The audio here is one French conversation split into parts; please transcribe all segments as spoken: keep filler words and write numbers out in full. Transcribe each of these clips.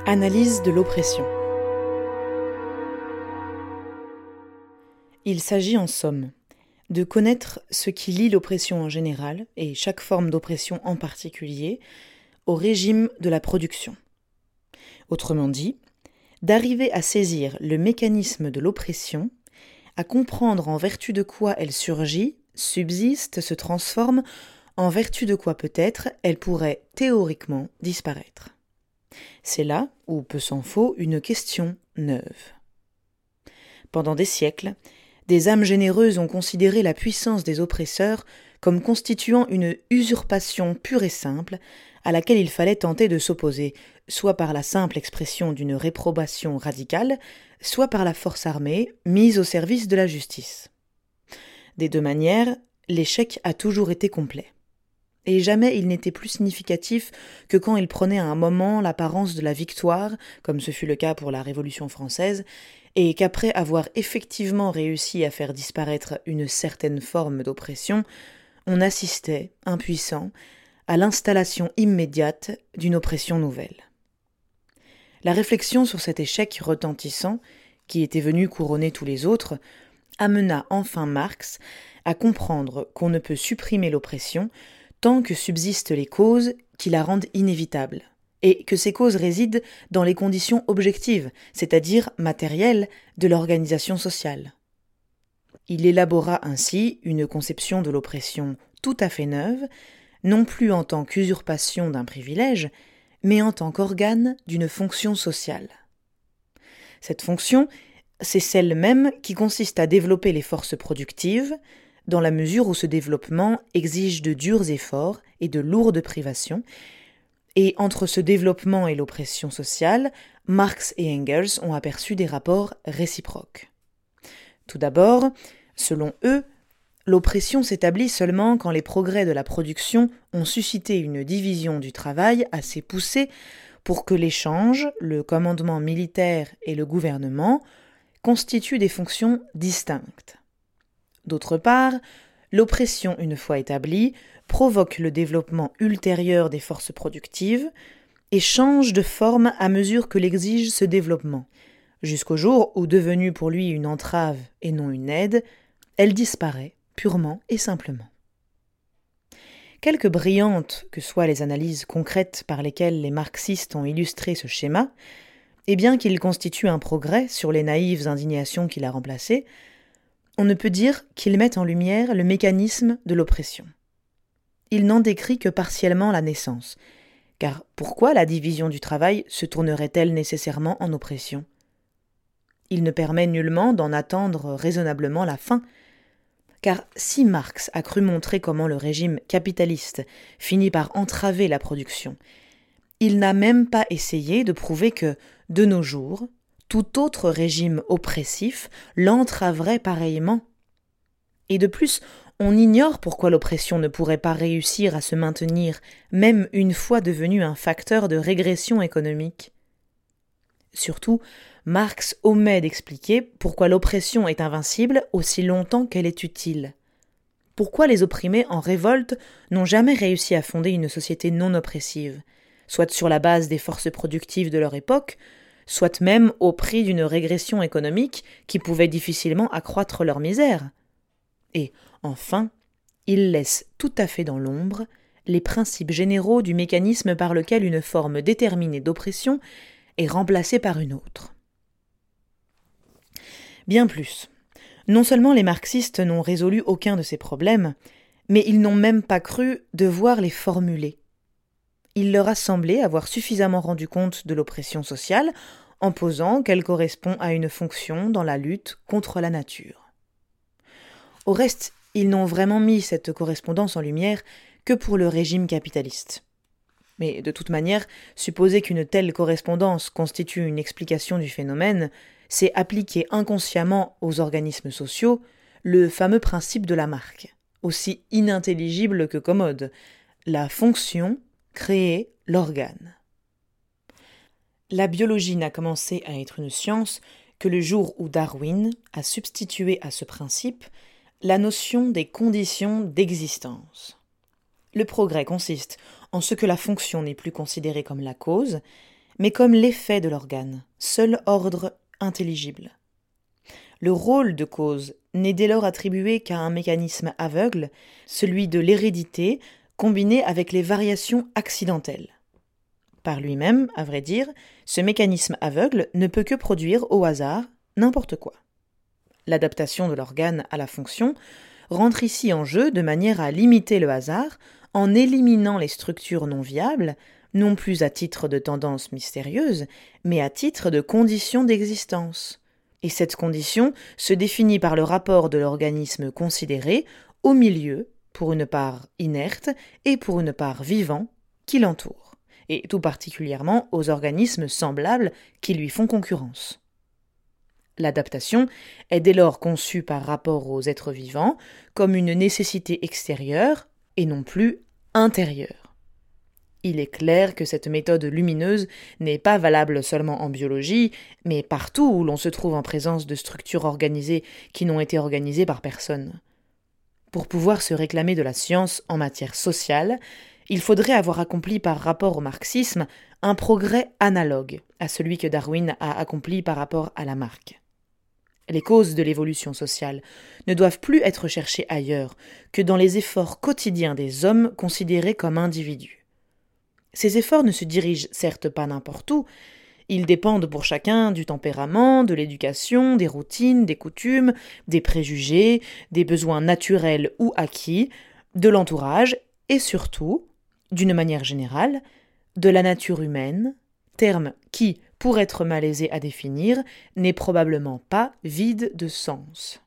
Analyse de l'oppression. Il s'agit en somme de connaître ce qui lie l'oppression en général, et chaque forme d'oppression en particulier, au régime de la production. Autrement dit, d'arriver à saisir le mécanisme de l'oppression, à comprendre en vertu de quoi elle surgit, subsiste, se transforme, en vertu de quoi peut-être elle pourrait théoriquement disparaître. C'est là où peut s'en faut une question neuve. Pendant des siècles, des âmes généreuses ont considéré la puissance des oppresseurs comme constituant une usurpation pure et simple à laquelle il fallait tenter de s'opposer, soit par la simple expression d'une réprobation radicale, soit par la force armée mise au service de la justice. Des deux manières, l'échec a toujours été complet. Et jamais il n'était plus significatif que quand il prenait à un moment l'apparence de la victoire, comme ce fut le cas pour la Révolution française, et qu'après avoir effectivement réussi à faire disparaître une certaine forme d'oppression, on assistait, impuissant, à l'installation immédiate d'une oppression nouvelle. La réflexion sur cet échec retentissant, qui était venu couronner tous les autres, amena enfin Marx à comprendre qu'on ne peut supprimer l'oppression tant que subsistent les causes qui la rendent inévitable, et que ces causes résident dans les conditions objectives, c'est-à-dire matérielles, de l'organisation sociale. Il élabora ainsi une conception de l'oppression tout à fait neuve, non plus en tant qu'usurpation d'un privilège, mais en tant qu'organe d'une fonction sociale. Cette fonction, c'est celle même qui consiste à développer les forces productives, dans la mesure où ce développement exige de durs efforts et de lourdes privations, et entre ce développement et l'oppression sociale, Marx et Engels ont aperçu des rapports réciproques. Tout d'abord, selon eux, l'oppression s'établit seulement quand les progrès de la production ont suscité une division du travail assez poussée pour que l'échange, le commandement militaire et le gouvernement constituent des fonctions distinctes. D'autre part, l'oppression, une fois établie, provoque le développement ultérieur des forces productives et change de forme à mesure que l'exige ce développement, jusqu'au jour où, devenue pour lui une entrave et non une aide, elle disparaît purement et simplement. Quelque brillantes que soient les analyses concrètes par lesquelles les marxistes ont illustré ce schéma, et bien qu'il constitue un progrès sur les naïves indignations qu'il a remplacées, on ne peut dire qu'il mette en lumière le mécanisme de l'oppression. Il n'en décrit que partiellement la naissance, car pourquoi la division du travail se tournerait-elle nécessairement en oppression ? Il ne permet nullement d'en attendre raisonnablement la fin, car si Marx a cru montrer comment le régime capitaliste finit par entraver la production, il n'a même pas essayé de prouver que, de nos jours, tout autre régime oppressif l'entraverait pareillement. Et de plus, on ignore pourquoi l'oppression ne pourrait pas réussir à se maintenir, même une fois devenue un facteur de régression économique. Surtout, Marx omet d'expliquer pourquoi l'oppression est invincible aussi longtemps qu'elle est utile. Pourquoi les opprimés en révolte n'ont jamais réussi à fonder une société non oppressive, soit sur la base des forces productives de leur époque, soit même au prix d'une régression économique qui pouvait difficilement accroître leur misère. Et, enfin, il laisse tout à fait dans l'ombre les principes généraux du mécanisme par lequel une forme déterminée d'oppression est remplacée par une autre. Bien plus, non seulement les marxistes n'ont résolu aucun de ces problèmes, mais ils n'ont même pas cru devoir les formuler. Il leur a semblé avoir suffisamment rendu compte de l'oppression sociale en posant qu'elle correspond à une fonction dans la lutte contre la nature. Au reste, ils n'ont vraiment mis cette correspondance en lumière que pour le régime capitaliste. Mais de toute manière, supposer qu'une telle correspondance constitue une explication du phénomène, c'est appliquer inconsciemment aux organismes sociaux le fameux principe de Lamarck, aussi inintelligible que commode, la fonction créer l'organe. La biologie n'a commencé à être une science que le jour où Darwin a substitué à ce principe la notion des conditions d'existence. Le progrès consiste en ce que la fonction n'est plus considérée comme la cause, mais comme l'effet de l'organe, seul ordre intelligible. Le rôle de cause n'est dès lors attribué qu'à un mécanisme aveugle, celui de l'hérédité, combiné avec les variations accidentelles. Par lui-même, à vrai dire, ce mécanisme aveugle ne peut que produire au hasard n'importe quoi. L'adaptation de l'organe à la fonction rentre ici en jeu de manière à limiter le hasard en éliminant les structures non viables, non plus à titre de tendance mystérieuse, mais à titre de condition d'existence. Et cette condition se définit par le rapport de l'organisme considéré au milieu, pour une part inerte et pour une part vivant, qui l'entoure, et tout particulièrement aux organismes semblables qui lui font concurrence. L'adaptation est dès lors conçue par rapport aux êtres vivants comme une nécessité extérieure et non plus intérieure. Il est clair que cette méthode lumineuse n'est pas valable seulement en biologie, mais partout où l'on se trouve en présence de structures organisées qui n'ont été organisées par personne. Pour pouvoir se réclamer de la science en matière sociale, il faudrait avoir accompli par rapport au marxisme un progrès analogue à celui que Darwin a accompli par rapport à Lamarck. Les causes de l'évolution sociale ne doivent plus être cherchées ailleurs que dans les efforts quotidiens des hommes considérés comme individus. Ces efforts ne se dirigent certes pas n'importe où, ils dépendent pour chacun du tempérament, de l'éducation, des routines, des coutumes, des préjugés, des besoins naturels ou acquis, de l'entourage et surtout, d'une manière générale, de la nature humaine, terme qui, pour être malaisé à définir, n'est probablement pas vide de sens.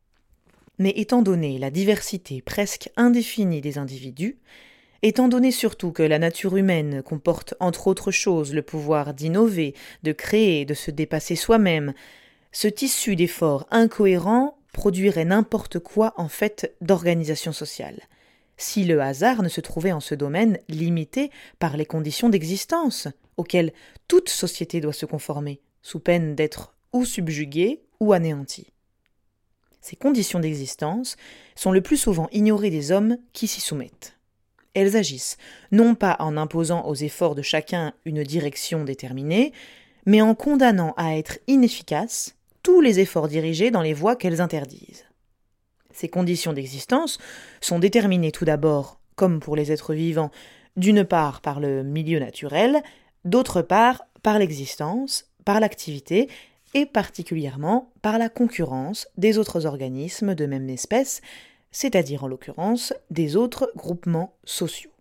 Mais étant donné la diversité presque indéfinie des individus, étant donné surtout que la nature humaine comporte entre autres choses le pouvoir d'innover, de créer, de se dépasser soi-même, ce tissu d'efforts incohérents produirait n'importe quoi en fait d'organisation sociale, si le hasard ne se trouvait en ce domaine limité par les conditions d'existence auxquelles toute société doit se conformer, sous peine d'être ou subjuguée ou anéantie. Ces conditions d'existence sont le plus souvent ignorées des hommes qui s'y soumettent. Elles agissent, non pas en imposant aux efforts de chacun une direction déterminée, mais en condamnant à être inefficaces tous les efforts dirigés dans les voies qu'elles interdisent. Ces conditions d'existence sont déterminées tout d'abord, comme pour les êtres vivants, d'une part par le milieu naturel, d'autre part par l'existence, par l'activité et particulièrement par la concurrence des autres organismes de même espèce, c'est-à-dire en l'occurrence des autres groupements sociaux.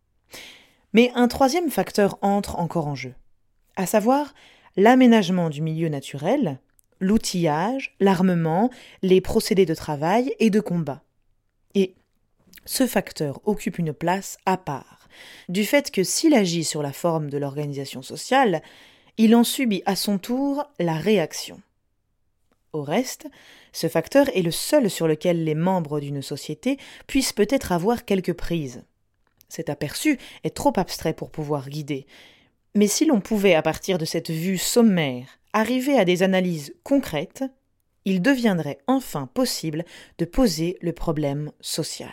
Mais un troisième facteur entre encore en jeu, à savoir l'aménagement du milieu naturel, l'outillage, l'armement, les procédés de travail et de combat. Et ce facteur occupe une place à part, du fait que s'il agit sur la forme de l'organisation sociale, il en subit à son tour la réaction. Au reste, ce facteur est le seul sur lequel les membres d'une société puissent peut-être avoir quelques prises. Cet aperçu est trop abstrait pour pouvoir guider, mais si l'on pouvait, à partir de cette vue sommaire, arriver à des analyses concrètes, il deviendrait enfin possible de poser le problème social.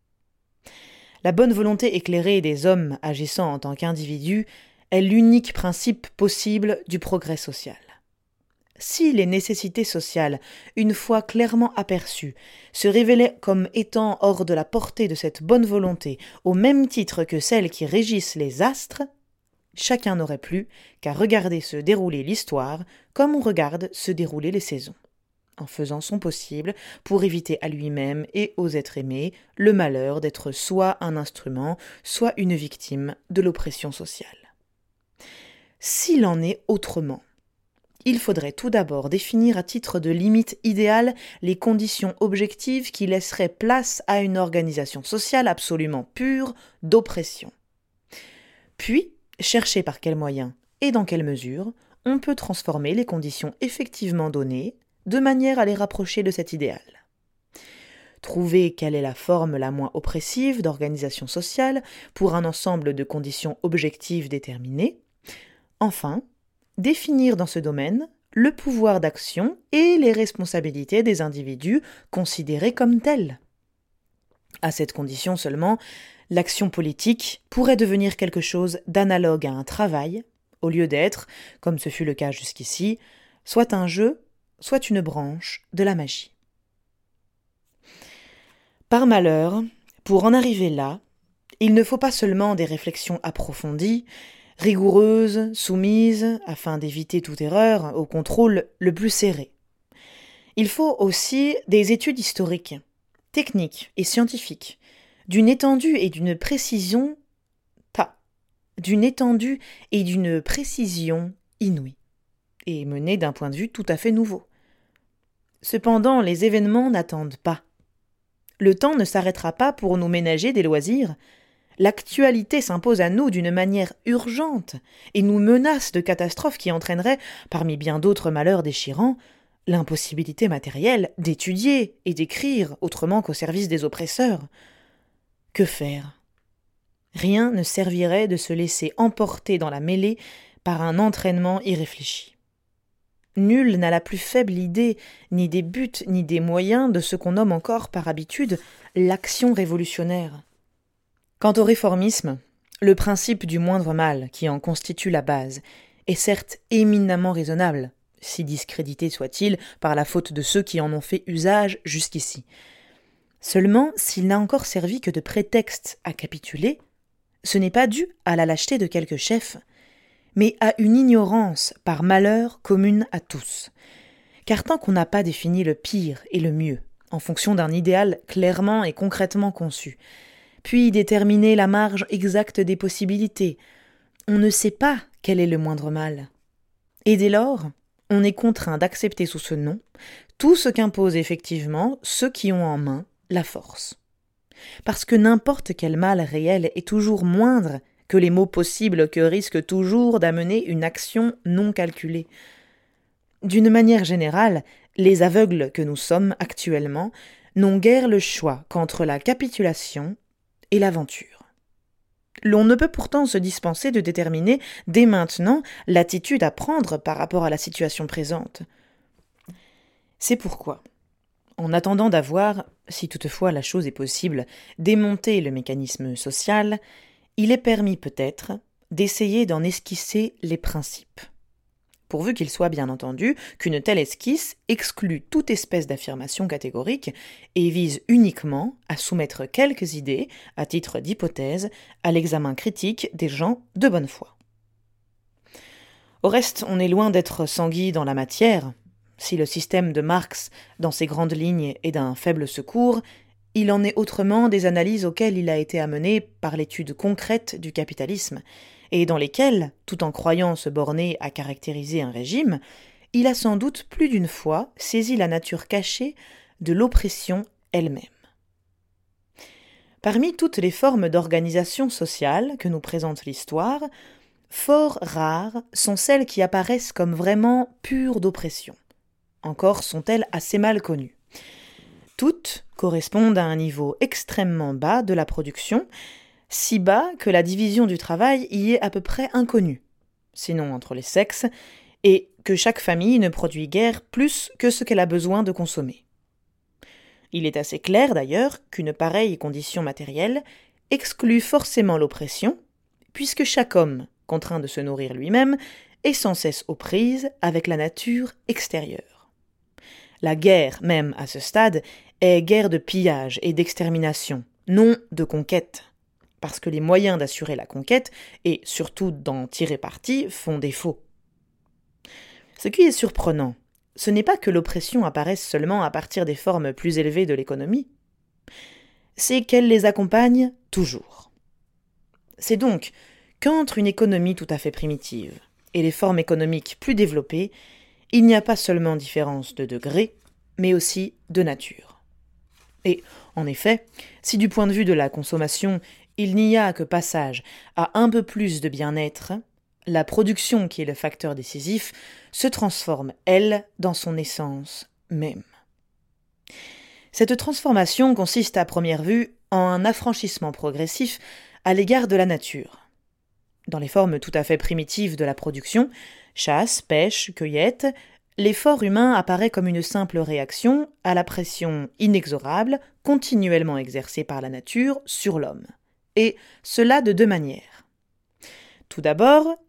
La bonne volonté éclairée des hommes agissant en tant qu'individus est l'unique principe possible du progrès social. Si les nécessités sociales, une fois clairement aperçues, se révélaient comme étant hors de la portée de cette bonne volonté, au même titre que celles qui régissent les astres, chacun n'aurait plus qu'à regarder se dérouler l'histoire comme on regarde se dérouler les saisons, en faisant son possible pour éviter à lui-même et aux êtres aimés le malheur d'être soit un instrument, soit une victime de l'oppression sociale. S'il en est autrement, il faudrait tout d'abord définir à titre de limite idéale les conditions objectives qui laisseraient place à une organisation sociale absolument pure d'oppression. Puis, chercher par quels moyens et dans quelle mesure on peut transformer les conditions effectivement données de manière à les rapprocher de cet idéal. Trouver quelle est la forme la moins oppressive d'organisation sociale pour un ensemble de conditions objectives déterminées. Enfin, définir dans ce domaine le pouvoir d'action et les responsabilités des individus considérés comme tels. À cette condition seulement, l'action politique pourrait devenir quelque chose d'analogue à un travail, au lieu d'être, comme ce fut le cas jusqu'ici, soit un jeu, soit une branche de la magie. Par malheur, pour en arriver là, il ne faut pas seulement des réflexions approfondies, rigoureuses, soumises, afin d'éviter toute erreur, au contrôle le plus serré. Il faut aussi des études historiques, techniques et scientifiques, d'une étendue et d'une précision, pas, d'une étendue et d'une précision inouïes, et menées d'un point de vue tout à fait nouveau. Cependant, les événements n'attendent pas. Le temps ne s'arrêtera pas pour nous ménager des loisirs. L'actualité s'impose à nous d'une manière urgente et nous menace de catastrophes qui entraîneraient, parmi bien d'autres malheurs déchirants, l'impossibilité matérielle d'étudier et d'écrire autrement qu'au service des oppresseurs. Que faire ? Rien ne servirait de se laisser emporter dans la mêlée par un entraînement irréfléchi. Nul n'a la plus faible idée, ni des buts, ni des moyens de ce qu'on nomme encore par habitude l'action révolutionnaire. Quant au réformisme, le principe du moindre mal, qui en constitue la base, est certes éminemment raisonnable, si discrédité soit-il par la faute de ceux qui en ont fait usage jusqu'ici. Seulement, s'il n'a encore servi que de prétexte à capituler, ce n'est pas dû à la lâcheté de quelques chefs, mais à une ignorance par malheur commune à tous. Car tant qu'on n'a pas défini le pire et le mieux, en fonction d'un idéal clairement et concrètement conçu, puis déterminer la marge exacte des possibilités, on ne sait pas quel est le moindre mal. Et dès lors, on est contraint d'accepter sous ce nom tout ce qu'imposent effectivement ceux qui ont en main la force. Parce que n'importe quel mal réel est toujours moindre que les maux possibles que risque toujours d'amener une action non calculée. D'une manière générale, les aveugles que nous sommes actuellement n'ont guère le choix qu'entre la capitulation et l'aventure. L'on ne peut pourtant se dispenser de déterminer dès maintenant l'attitude à prendre par rapport à la situation présente. C'est pourquoi, en attendant d'avoir, si toutefois la chose est possible, démonté le mécanisme social, il est permis peut-être d'essayer d'en esquisser les principes. Pourvu qu'il soit bien entendu qu'une telle esquisse exclut toute espèce d'affirmation catégorique et vise uniquement à soumettre quelques idées, à titre d'hypothèse, à l'examen critique des gens de bonne foi. Au reste, on est loin d'être sans guide dans la matière. Si le système de Marx, dans ses grandes lignes, est d'un faible secours, il en est autrement des analyses auxquelles il a été amené par l'étude concrète du capitalisme, et dans lesquelles, tout en croyant se borner à caractériser un régime, il a sans doute plus d'une fois saisi la nature cachée de l'oppression elle-même. Parmi toutes les formes d'organisation sociale que nous présente l'histoire, fort rares sont celles qui apparaissent comme vraiment pures d'oppression. Encore sont-elles assez mal connues. Toutes correspondent à un niveau extrêmement bas de la production, si bas que la division du travail y est à peu près inconnue, sinon entre les sexes, et que chaque famille ne produit guère plus que ce qu'elle a besoin de consommer. Il est assez clair d'ailleurs qu'une pareille condition matérielle exclut forcément l'oppression, puisque chaque homme, contraint de se nourrir lui-même, est sans cesse aux prises avec la nature extérieure. La guerre, même à ce stade, est guerre de pillage et d'extermination, non de conquête, parce que les moyens d'assurer la conquête, et surtout d'en tirer parti, font défaut. Ce qui est surprenant, ce n'est pas que l'oppression apparaisse seulement à partir des formes plus élevées de l'économie, c'est qu'elle les accompagne toujours. C'est donc qu'entre une économie tout à fait primitive et les formes économiques plus développées, il n'y a pas seulement différence de degré, mais aussi de nature. Et, en effet, si du point de vue de la consommation, il n'y a que passage à un peu plus de bien-être, la production, qui est le facteur décisif, se transforme, elle, dans son essence même. Cette transformation consiste à première vue en un affranchissement progressif à l'égard de la nature. Dans les formes tout à fait primitives de la production, chasse, pêche, cueillette, l'effort humain apparaît comme une simple réaction à la pression inexorable, continuellement exercée par la nature sur l'homme. Et cela de deux manières. Tout d'abord,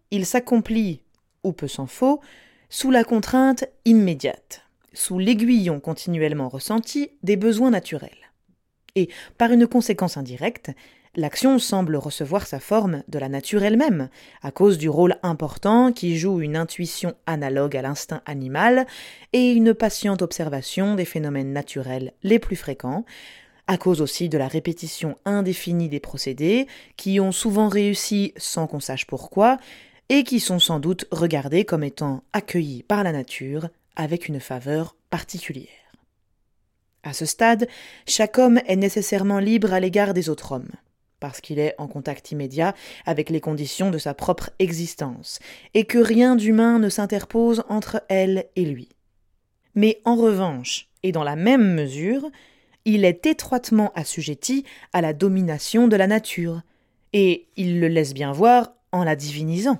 il s'accomplit, ou peu s'en faut, sous la contrainte immédiate, sous l'aiguillon continuellement ressenti des besoins naturels. Et, par une conséquence indirecte, l'action semble recevoir sa forme de la nature elle-même, à cause du rôle important qui joue une intuition analogue à l'instinct animal et une patiente observation des phénomènes naturels les plus fréquents, à cause aussi de la répétition indéfinie des procédés qui ont souvent réussi sans qu'on sache pourquoi et qui sont sans doute regardés comme étant accueillis par la nature avec une faveur particulière. À ce stade, chaque homme est nécessairement libre à l'égard des autres hommes, parce qu'il est en contact immédiat avec les conditions de sa propre existence, et que rien d'humain ne s'interpose entre elle et lui. Mais en revanche, et dans la même mesure, il est étroitement assujetti à la domination de la nature, et il le laisse bien voir en la divinisant.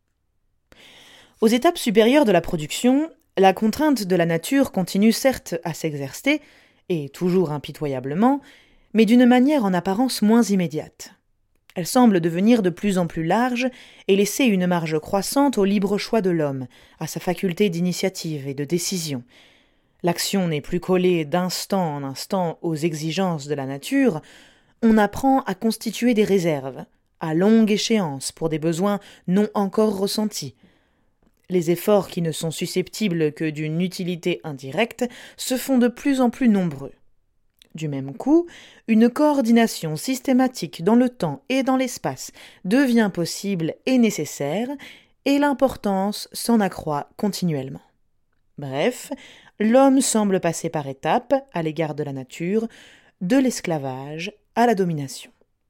Aux étapes supérieures de la production, la contrainte de la nature continue certes à s'exercer, et toujours impitoyablement, mais d'une manière en apparence moins immédiate. Elle semble devenir de plus en plus large et laisser une marge croissante au libre choix de l'homme, à sa faculté d'initiative et de décision. L'action n'est plus collée d'instant en instant aux exigences de la nature, on apprend à constituer des réserves, à longue échéance pour des besoins non encore ressentis. Les efforts qui ne sont susceptibles que d'une utilité indirecte se font de plus en plus nombreux. Du même coup, une coordination systématique dans le temps et dans l'espace devient possible et nécessaire, et l'importance s'en accroît continuellement. Bref, l'homme semble passer par étapes, à l'égard de la nature, de l'esclavage à la domination.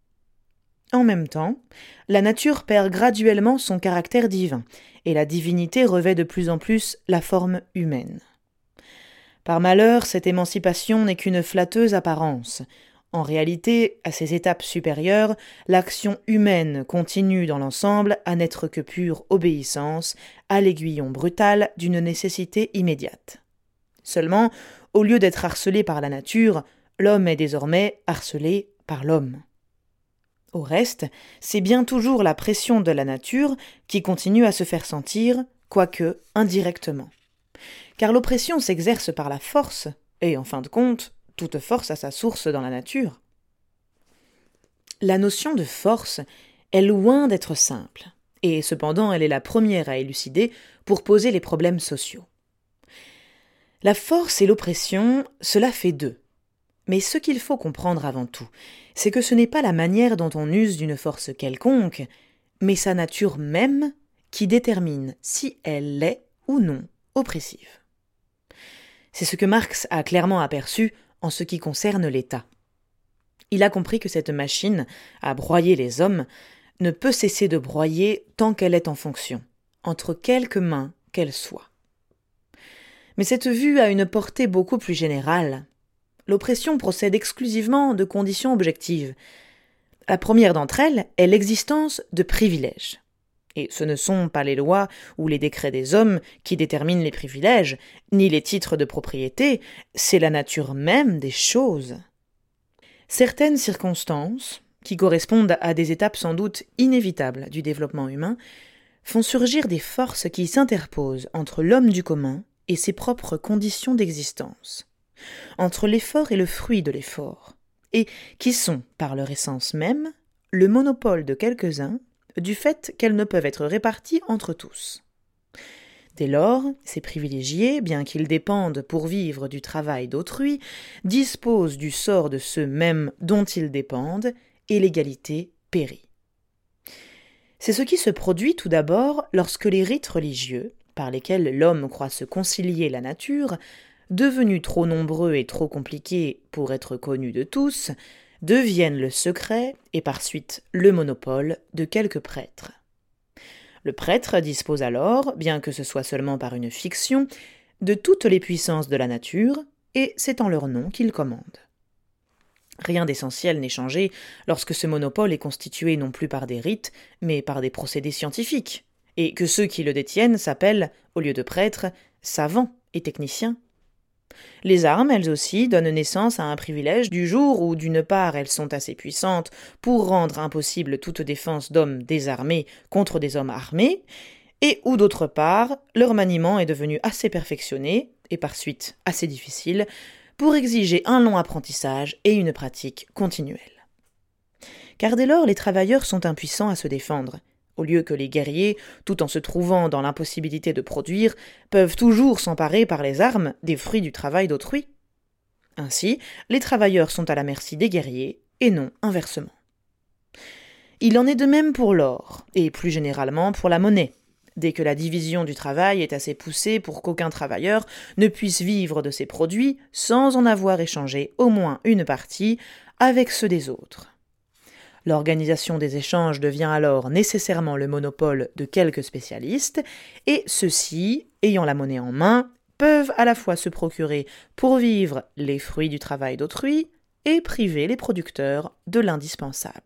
En même temps, la nature perd graduellement son caractère divin, et la divinité revêt de plus en plus la forme humaine. Par malheur, cette émancipation n'est qu'une flatteuse apparence. En réalité, à ces étapes supérieures, l'action humaine continue dans l'ensemble à n'être que pure obéissance à l'aiguillon brutal d'une nécessité immédiate. Seulement, au lieu d'être harcelé par la nature, l'homme est désormais harcelé par l'homme. Au reste, c'est bien toujours la pression de la nature qui continue à se faire sentir, quoique indirectement. Car l'oppression s'exerce par la force, et en fin de compte, toute force a sa source dans la nature. La notion de force est loin d'être simple, et cependant elle est la première à élucider pour poser les problèmes sociaux. La force et l'oppression, cela fait deux. Mais ce qu'il faut comprendre avant tout, c'est que ce n'est pas la manière dont on use d'une force quelconque, mais sa nature même qui détermine si elle l'est ou non oppressive. C'est ce que Marx a clairement aperçu en ce qui concerne l'État. Il a compris que cette machine à broyer les hommes ne peut cesser de broyer tant qu'elle est en fonction, entre quelque main qu'elle soit. Mais cette vue a une portée beaucoup plus générale. L'oppression procède exclusivement de conditions objectives. La première d'entre elles est l'existence de privilèges. Et ce ne sont pas les lois ou les décrets des hommes qui déterminent les privilèges, ni les titres de propriété, c'est la nature même des choses. Certaines circonstances, qui correspondent à des étapes sans doute inévitables du développement humain, font surgir des forces qui s'interposent entre l'homme du commun et ses propres conditions d'existence, entre l'effort et le fruit de l'effort, et qui sont, par leur essence même, le monopole de quelques-uns, du fait qu'elles ne peuvent être réparties entre tous. Dès lors, ces privilégiés, bien qu'ils dépendent pour vivre du travail d'autrui, disposent du sort de ceux mêmes dont ils dépendent, et l'égalité périt. C'est ce qui se produit tout d'abord lorsque les rites religieux, par lesquels l'homme croit se concilier la nature, devenus trop nombreux et trop compliqués pour être connus de tous, deviennent le secret et par suite le monopole de quelques prêtres. Le prêtre dispose alors, bien que ce soit seulement par une fiction, de toutes les puissances de la nature, et c'est en leur nom qu'il commande. Rien d'essentiel n'est changé lorsque ce monopole est constitué non plus par des rites, mais par des procédés scientifiques, et que ceux qui le détiennent s'appellent, au lieu de prêtres, savants et techniciens. Les armes, elles aussi, donnent naissance à un privilège du jour où, d'une part, elles sont assez puissantes pour rendre impossible toute défense d'hommes désarmés contre des hommes armés, et où, d'autre part, leur maniement est devenu assez perfectionné, et par suite assez difficile, pour exiger un long apprentissage et une pratique continuelle. Car dès lors, les travailleurs sont impuissants à se défendre, au lieu que les guerriers, tout en se trouvant dans l'impossibilité de produire, peuvent toujours s'emparer par les armes des fruits du travail d'autrui. Ainsi, les travailleurs sont à la merci des guerriers, et non inversement. Il en est de même pour l'or, et plus généralement pour la monnaie, dès que la division du travail est assez poussée pour qu'aucun travailleur ne puisse vivre de ses produits sans en avoir échangé au moins une partie avec ceux des autres. L'organisation des échanges devient alors nécessairement le monopole de quelques spécialistes, et ceux-ci, ayant la monnaie en main, peuvent à la fois se procurer pour vivre les fruits du travail d'autrui et priver les producteurs de l'indispensable.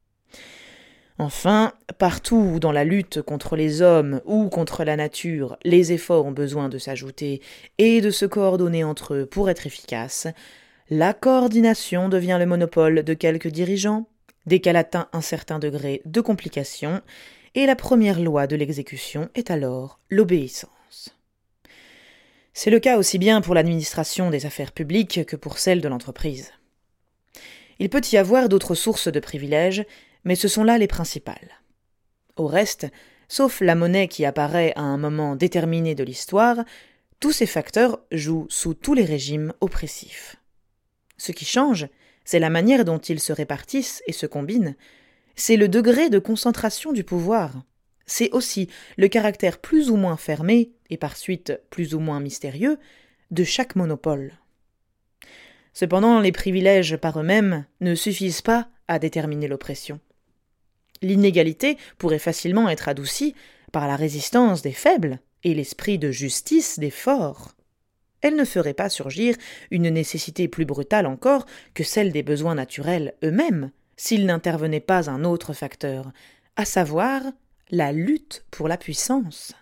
Enfin, partout où dans la lutte contre les hommes ou contre la nature, les efforts ont besoin de s'ajouter et de se coordonner entre eux pour être efficaces, la coordination devient le monopole de quelques dirigeants, dès qu'elle atteint un certain degré de complication, et la première loi de l'exécution est alors l'obéissance. C'est le cas aussi bien pour l'administration des affaires publiques que pour celle de l'entreprise. Il peut y avoir d'autres sources de privilèges, mais ce sont là les principales. Au reste, sauf la monnaie qui apparaît à un moment déterminé de l'histoire, tous ces facteurs jouent sous tous les régimes oppressifs. Ce qui change, c'est la manière dont ils se répartissent et se combinent, c'est le degré de concentration du pouvoir, c'est aussi le caractère plus ou moins fermé, et par suite plus ou moins mystérieux, de chaque monopole. Cependant, les privilèges par eux-mêmes ne suffisent pas à déterminer l'oppression. L'inégalité pourrait facilement être adoucie par la résistance des faibles et l'esprit de justice des forts. Elle ne ferait pas surgir une nécessité plus brutale encore que celle des besoins naturels eux-mêmes, s'il n'intervenait pas un autre facteur, à savoir la lutte pour la puissance.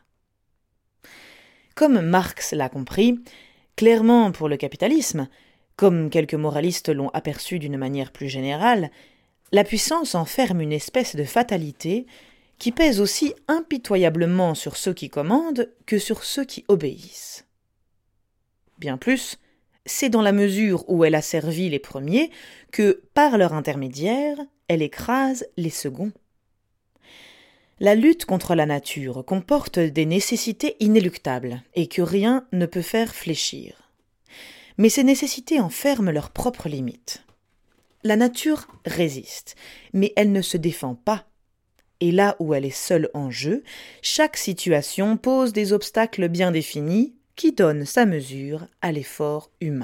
Comme Marx l'a compris, clairement pour le capitalisme, comme quelques moralistes l'ont aperçu d'une manière plus générale, la puissance enferme une espèce de fatalité qui pèse aussi impitoyablement sur ceux qui commandent que sur ceux qui obéissent. Bien plus, c'est dans la mesure où elle a servi les premiers que, par leur intermédiaire, elle écrase les seconds. La lutte contre la nature comporte des nécessités inéluctables et que rien ne peut faire fléchir. Mais ces nécessités enferment leurs propres limites. La nature résiste, mais elle ne se défend pas. Et là où elle est seule en jeu, chaque situation pose des obstacles bien définis qui donnent sa mesure à l'effort humain.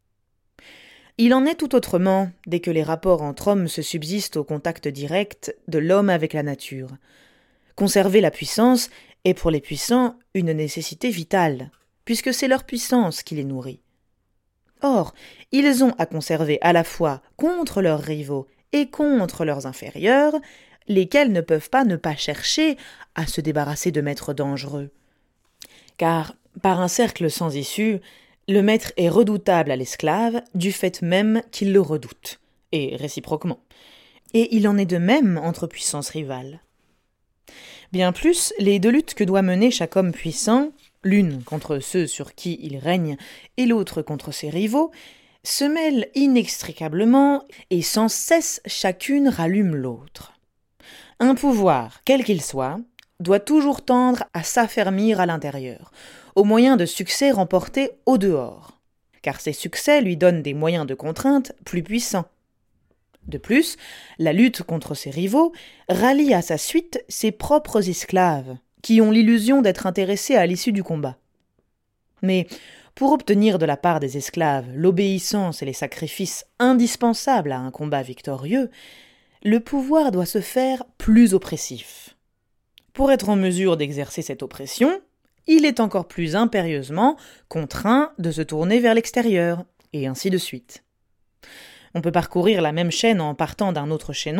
Il en est tout autrement dès que les rapports entre hommes se subsistent au contact direct de l'homme avec la nature. Conserver la puissance est pour les puissants une nécessité vitale, puisque c'est leur puissance qui les nourrit. Or, ils ont à conserver à la fois contre leurs rivaux et contre leurs inférieurs, lesquels ne peuvent pas ne pas chercher à se débarrasser de maîtres dangereux. Car, par un cercle sans issue, le maître est redoutable à l'esclave du fait même qu'il le redoute, et réciproquement. Et il en est de même entre puissances rivales. Bien plus, les deux luttes que doit mener chaque homme puissant, l'une contre ceux sur qui il règne et l'autre contre ses rivaux, se mêlent inextricablement et sans cesse chacune rallume l'autre. Un pouvoir, quel qu'il soit, doit toujours tendre à s'affermir à l'intérieur, au moyen de succès remportés au dehors, car ces succès lui donnent des moyens de contrainte plus puissants. De plus, la lutte contre ses rivaux rallie à sa suite ses propres esclaves, qui ont l'illusion d'être intéressés à l'issue du combat. Mais pour obtenir de la part des esclaves l'obéissance et les sacrifices indispensables à un combat victorieux, le pouvoir doit se faire plus oppressif. Pour être en mesure d'exercer cette oppression, il est encore plus impérieusement contraint de se tourner vers l'extérieur, et ainsi de suite. On peut parcourir la même chaîne en partant d'un autre chaînon,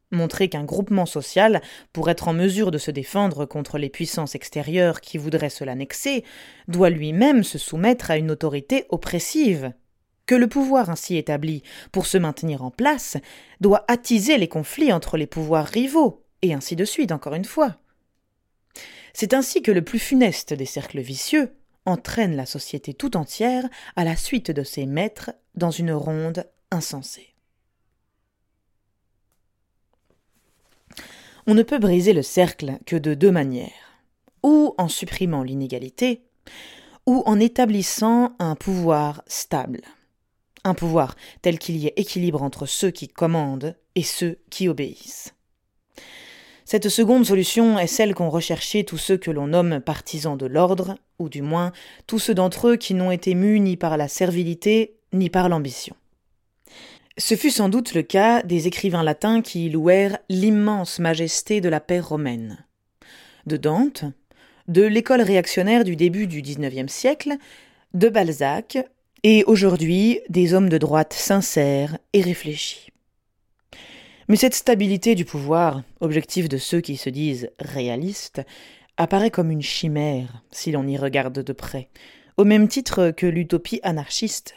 montrer qu'un groupement social, pour être en mesure de se défendre contre les puissances extérieures qui voudraient se l'annexer, doit lui-même se soumettre à une autorité oppressive, que le pouvoir ainsi établi, pour se maintenir en place, doit attiser les conflits entre les pouvoirs rivaux, et ainsi de suite, encore une fois. C'est ainsi que le plus funeste des cercles vicieux entraîne la société tout entière à la suite de ses maîtres dans une ronde insensée. On ne peut briser le cercle que de deux manières, ou en supprimant l'inégalité, ou en établissant un pouvoir stable. Un pouvoir tel qu'il y ait équilibre entre ceux qui commandent et ceux qui obéissent. Cette seconde solution est celle qu'ont recherchée tous ceux que l'on nomme partisans de l'ordre, ou du moins tous ceux d'entre eux qui n'ont été mus ni par la servilité ni par l'ambition. Ce fut sans doute le cas des écrivains latins qui louèrent l'immense majesté de la paix romaine. De Dante, de l'école réactionnaire du début du dix-neuvième siècle, de Balzac, et aujourd'hui des hommes de droite sincères et réfléchis. Mais cette stabilité du pouvoir, objectif de ceux qui se disent réalistes, apparaît comme une chimère si l'on y regarde de près, au même titre que l'utopie anarchiste.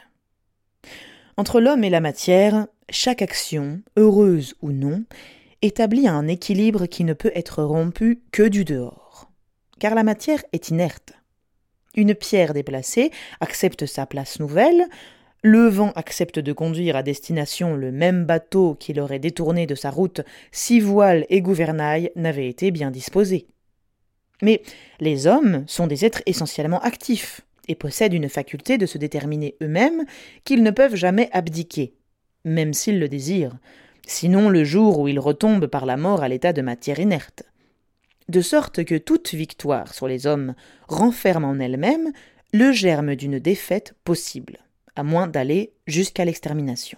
Entre l'homme et la matière, chaque action, heureuse ou non, établit un équilibre qui ne peut être rompu que du dehors. Car la matière est inerte. Une pierre déplacée accepte sa place nouvelle, le vent accepte de conduire à destination le même bateau qui l'aurait détourné de sa route si voiles et gouvernail n'avaient été bien disposés. Mais les hommes sont des êtres essentiellement actifs, et possèdent une faculté de se déterminer eux-mêmes qu'ils ne peuvent jamais abdiquer, même s'ils le désirent, sinon le jour où ils retombent par la mort à l'état de matière inerte. De sorte que toute victoire sur les hommes renferme en elle-même le germe d'une défaite possible, à moins d'aller jusqu'à l'extermination.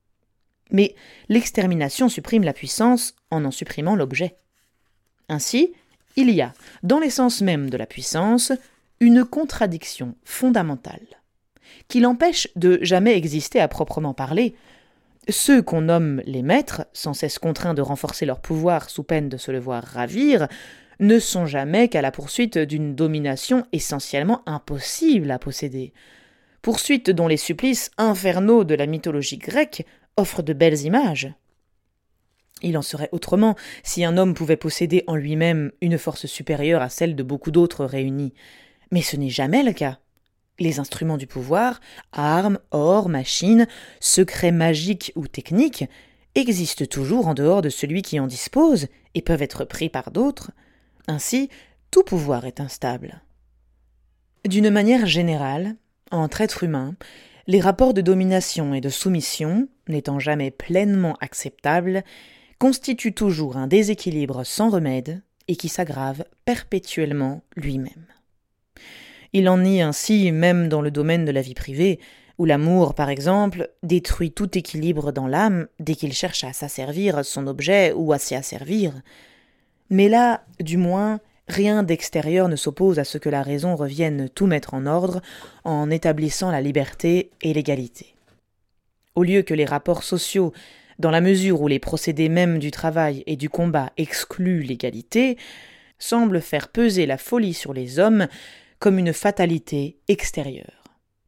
Mais l'extermination supprime la puissance en en supprimant l'objet. Ainsi, il y a, dans l'essence même de la puissance, une contradiction fondamentale, qui l'empêche de jamais exister à proprement parler. Ceux qu'on nomme les maîtres, sans cesse contraints de renforcer leur pouvoir sous peine de se le voir ravir, ne sont jamais qu'à la poursuite d'une domination essentiellement impossible à posséder, poursuite dont les supplices infernaux de la mythologie grecque offrent de belles images. Il en serait autrement si un homme pouvait posséder en lui-même une force supérieure à celle de beaucoup d'autres réunis. Mais ce n'est jamais le cas. Les instruments du pouvoir, armes, or, machines, secrets magiques ou techniques, existent toujours en dehors de celui qui en dispose et peuvent être pris par d'autres. Ainsi, tout pouvoir est instable. D'une manière générale, entre êtres humains, les rapports de domination et de soumission, n'étant jamais pleinement acceptables, constituent toujours un déséquilibre sans remède et qui s'aggrave perpétuellement lui-même. Il en est ainsi même dans le domaine de la vie privée, où l'amour, par exemple, détruit tout équilibre dans l'âme dès qu'il cherche à s'asservir son objet ou à s'y asservir. Mais là, du moins, rien d'extérieur ne s'oppose à ce que la raison revienne tout mettre en ordre en établissant la liberté et l'égalité. Au lieu que les rapports sociaux, dans la mesure où les procédés mêmes du travail et du combat excluent l'égalité, semblent faire peser la folie sur les hommes comme une fatalité extérieure.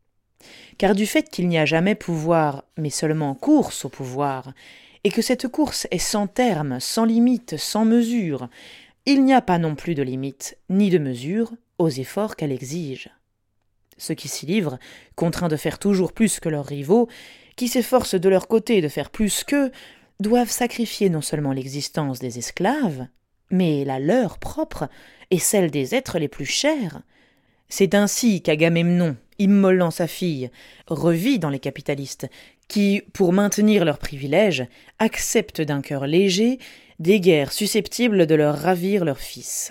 Car du fait qu'il n'y a jamais pouvoir, mais seulement course au pouvoir, et que cette course est sans terme, sans limite, sans mesure, il n'y a pas non plus de limite, ni de mesure, aux efforts qu'elle exige. Ceux qui s'y livrent, contraints de faire toujours plus que leurs rivaux, qui s'efforcent de leur côté de faire plus qu'eux, doivent sacrifier non seulement l'existence des esclaves, mais la leur propre et celle des êtres les plus chers. C'est ainsi qu'Agamemnon, immolant sa fille, revit dans les capitalistes, qui, pour maintenir leurs privilèges, acceptent d'un cœur léger des guerres susceptibles de leur ravir leurs fils.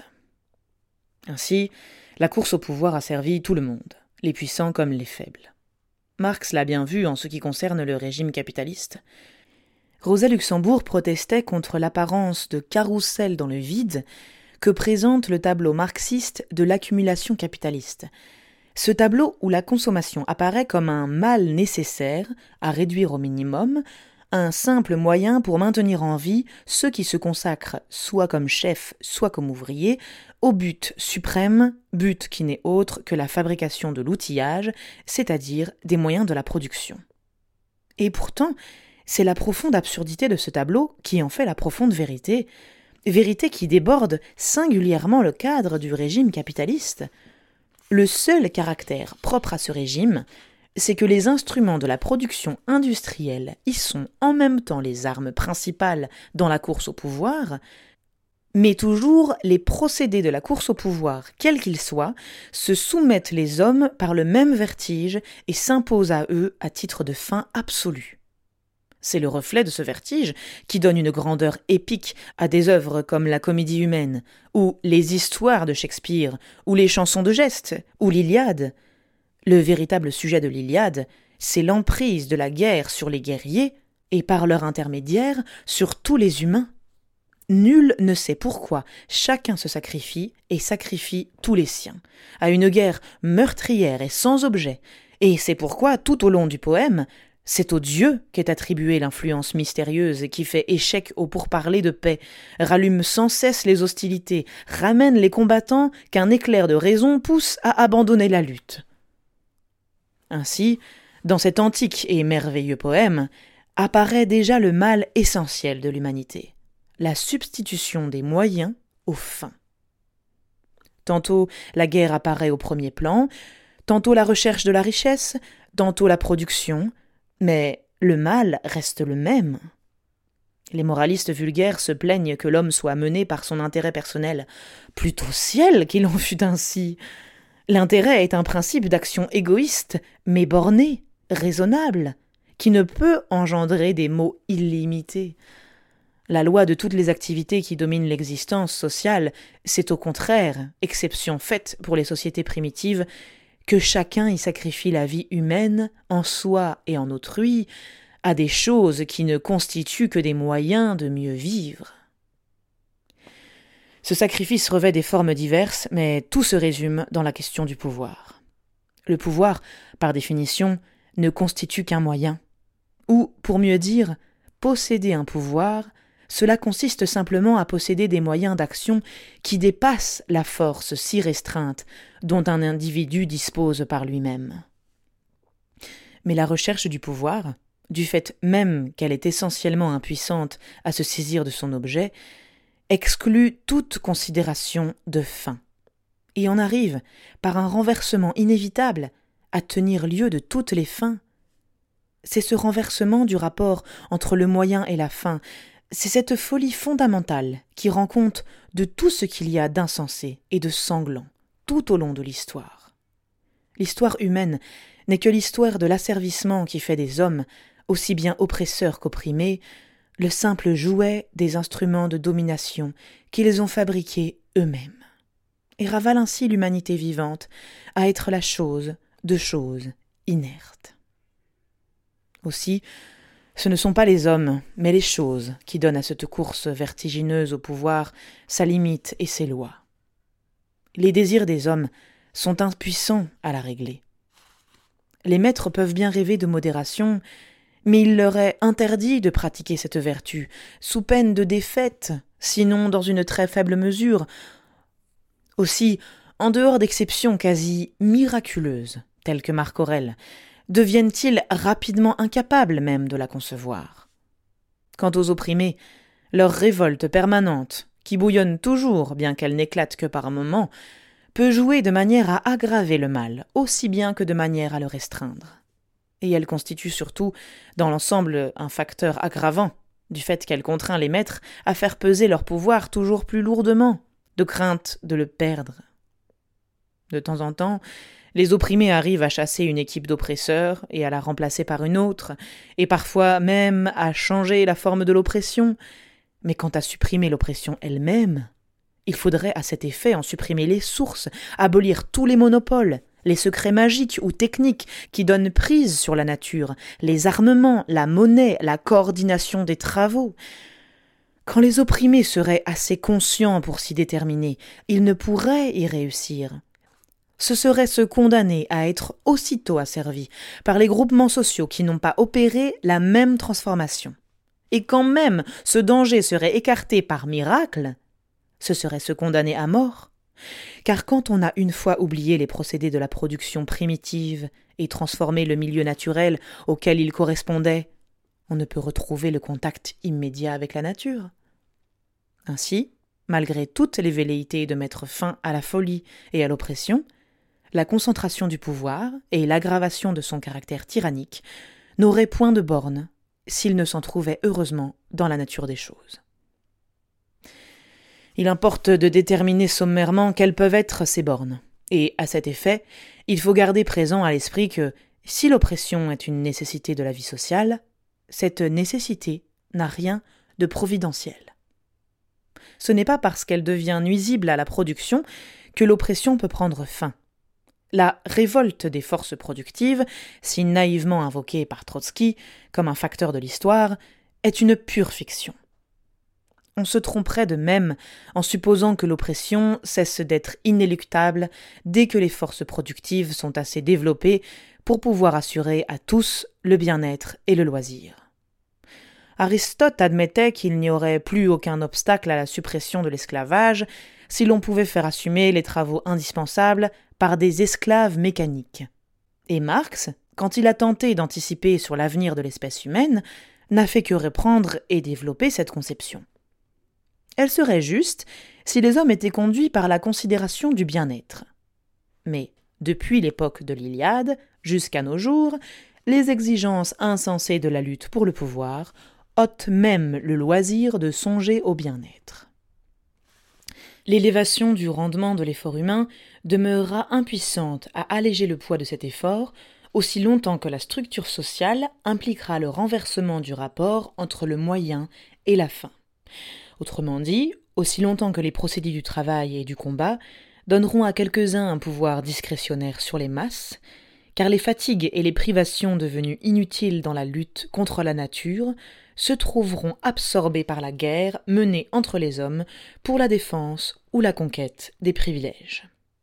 Ainsi, la course au pouvoir a servi tout le monde, les puissants comme les faibles. Marx l'a bien vu en ce qui concerne le régime capitaliste. Rosa Luxembourg protestait contre l'apparence de carrousel dans le vide que présente le tableau marxiste de l'accumulation capitaliste. Ce tableau où la consommation apparaît comme un mal nécessaire à réduire au minimum, un simple moyen pour maintenir en vie ceux qui se consacrent, soit comme chefs, soit comme ouvriers, au but suprême, but qui n'est autre que la fabrication de l'outillage, c'est-à-dire des moyens de la production. Et pourtant, c'est la profonde absurdité de ce tableau qui en fait la profonde vérité, vérité qui déborde singulièrement le cadre du régime capitaliste. Le seul caractère propre à ce régime, c'est que les instruments de la production industrielle y sont en même temps les armes principales dans la course au pouvoir, mais toujours les procédés de la course au pouvoir, quels qu'ils soient, se soumettent les hommes par le même vertige et s'imposent à eux à titre de fin absolue. C'est le reflet de ce vertige qui donne une grandeur épique à des œuvres comme la Comédie humaine, ou les histoires de Shakespeare, ou les chansons de geste, ou l'Iliade. Le véritable sujet de l'Iliade, c'est l'emprise de la guerre sur les guerriers, et par leur intermédiaire, sur tous les humains. Nul ne sait pourquoi chacun se sacrifie et sacrifie tous les siens, à une guerre meurtrière et sans objet, et c'est pourquoi, tout au long du poème, c'est aux dieux qu'est attribuée l'influence mystérieuse qui fait échec au pourparlers de paix, rallume sans cesse les hostilités, ramène les combattants qu'un éclair de raison pousse à abandonner la lutte. Ainsi, dans cet antique et merveilleux poème, apparaît déjà le mal essentiel de l'humanité, la substitution des moyens aux fins. Tantôt la guerre apparaît au premier plan, tantôt la recherche de la richesse, tantôt la production, mais le mal reste le même. Les moralistes vulgaires se plaignent que l'homme soit mené par son intérêt personnel. Plutôt ciel qu'il en fût ainsi. L'intérêt est un principe d'action égoïste, mais borné, raisonnable, qui ne peut engendrer des maux illimités. La loi de toutes les activités qui dominent l'existence sociale, c'est au contraire, exception faite pour les sociétés primitives, que chacun y sacrifie la vie humaine, en soi et en autrui, à des choses qui ne constituent que des moyens de mieux vivre. Ce sacrifice revêt des formes diverses, mais tout se résume dans la question du pouvoir. Le pouvoir, par définition, ne constitue qu'un moyen. Ou, pour mieux dire, posséder un pouvoir, cela consiste simplement à posséder des moyens d'action qui dépassent la force si restreinte dont un individu dispose par lui-même. Mais la recherche du pouvoir, du fait même qu'elle est essentiellement impuissante à se saisir de son objet, exclut toute considération de fin, et en arrive, par un renversement inévitable, à tenir lieu de toutes les fins. C'est ce renversement du rapport entre le moyen et la fin, c'est cette folie fondamentale qui rend compte de tout ce qu'il y a d'insensé et de sanglant tout au long de l'histoire. L'histoire humaine n'est que l'histoire de l'asservissement qui fait des hommes, aussi bien oppresseurs qu'opprimés, le simple jouet des instruments de domination qu'ils ont fabriqués eux-mêmes, et ravale ainsi l'humanité vivante à être la chose de choses inertes. Aussi, ce ne sont pas les hommes, mais les choses qui donnent à cette course vertigineuse au pouvoir sa limite et ses lois. Les désirs des hommes sont impuissants à la régler. Les maîtres peuvent bien rêver de modération, mais il leur est interdit de pratiquer cette vertu, sous peine de défaite, sinon dans une très faible mesure. Aussi, en dehors d'exceptions quasi miraculeuses, telles que Marc Aurèle, deviennent-ils rapidement incapables même de la concevoir. Quant aux opprimés, leur révolte permanente, qui bouillonne toujours, bien qu'elle n'éclate que par moments, peut jouer de manière à aggraver le mal, aussi bien que de manière à le restreindre. Et elle constitue surtout, dans l'ensemble, un facteur aggravant, du fait qu'elle contraint les maîtres à faire peser leur pouvoir toujours plus lourdement, de crainte de le perdre. De temps en temps, les opprimés arrivent à chasser une équipe d'oppresseurs et à la remplacer par une autre, et parfois même à changer la forme de l'oppression. Mais quant à supprimer l'oppression elle-même, il faudrait à cet effet en supprimer les sources, abolir tous les monopoles, les secrets magiques ou techniques qui donnent prise sur la nature, les armements, la monnaie, la coordination des travaux. Quand les opprimés seraient assez conscients pour s'y déterminer, ils ne pourraient y réussir. Ce serait se condamner à être aussitôt asservis par les groupements sociaux qui n'ont pas opéré la même transformation. et quand même ce danger serait écarté par miracle, ce serait se condamner à mort. Car quand on a une fois oublié les procédés de la production primitive et transformé le milieu naturel auquel il correspondait, on ne peut retrouver le contact immédiat avec la nature. Ainsi, malgré toutes les velléités de mettre fin à la folie et à l'oppression, la concentration du pouvoir et l'aggravation de son caractère tyrannique n'auraient point de bornes s'il ne s'en trouvait heureusement dans la nature des choses. Il importe de déterminer sommairement quelles peuvent être ces bornes, et à cet effet, il faut garder présent à l'esprit que, si l'oppression est une nécessité de la vie sociale, cette nécessité n'a rien de providentiel. Ce n'est pas parce qu'elle devient nuisible à la production que l'oppression peut prendre fin. La révolte des forces productives, si naïvement invoquée par Trotsky comme un facteur de l'histoire, est une pure fiction. On se tromperait de même en supposant que l'oppression cesse d'être inéluctable dès que les forces productives sont assez développées pour pouvoir assurer à tous le bien-être et le loisir. Aristote admettait qu'il n'y aurait plus aucun obstacle à la suppression de l'esclavage si l'on pouvait faire assumer les travaux indispensables par des esclaves mécaniques. Et Marx, quand il a tenté d'anticiper sur l'avenir de l'espèce humaine, n'a fait que reprendre et développer cette conception. Elle serait juste si les hommes étaient conduits par la considération du bien-être. Mais, depuis l'époque de l'Iliade jusqu'à nos jours, les exigences insensées de la lutte pour le pouvoir ôtent même le loisir de songer au bien-être. L'élévation du rendement de l'effort humain demeurera impuissante à alléger le poids de cet effort aussi longtemps que la structure sociale impliquera le renversement du rapport entre le moyen et la fin. Autrement dit, aussi longtemps que les procédés du travail et du combat donneront à quelques-uns un pouvoir discrétionnaire sur les masses, car les fatigues et les privations devenues inutiles dans la lutte contre la nature se trouveront absorbées par la guerre menée entre les hommes pour la défense ou la conquête des privilèges.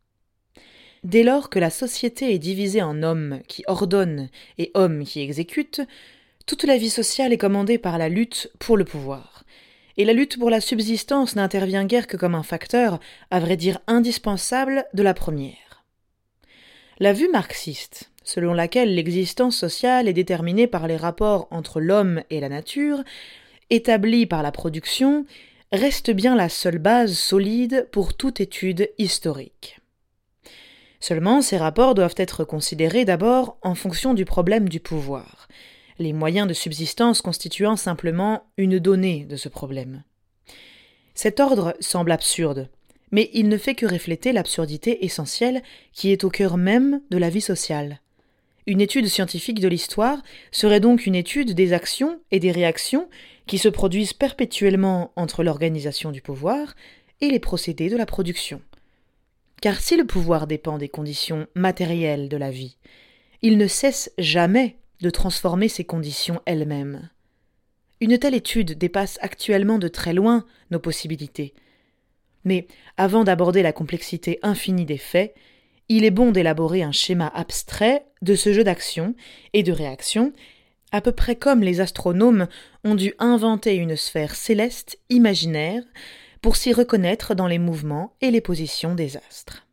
Dès lors que la société est divisée en hommes qui ordonnent et hommes qui exécutent, toute la vie sociale est commandée par la lutte pour le pouvoir. Et la lutte pour la subsistance n'intervient guère que comme un facteur, à vrai dire indispensable, de la première. La vue marxiste, selon laquelle l'existence sociale est déterminée par les rapports entre l'homme et la nature, établis par la production, reste bien la seule base solide pour toute étude historique. Seulement, ces rapports doivent être considérés d'abord en fonction du problème du pouvoir, les moyens de subsistance constituant simplement une donnée de ce problème. Cet ordre semble absurde, mais il ne fait que refléter l'absurdité essentielle qui est au cœur même de la vie sociale. Une étude scientifique de l'histoire serait donc une étude des actions et des réactions qui se produisent perpétuellement entre l'organisation du pouvoir et les procédés de la production. Car si le pouvoir dépend des conditions matérielles de la vie, il ne cesse jamais de transformer ces conditions elles-mêmes. Une telle étude dépasse actuellement de très loin nos possibilités. Mais avant d'aborder la complexité infinie des faits, il est bon d'élaborer un schéma abstrait de ce jeu d'action et de réaction, à peu près comme les astronomes ont dû inventer une sphère céleste imaginaire pour s'y reconnaître dans les mouvements et les positions des astres.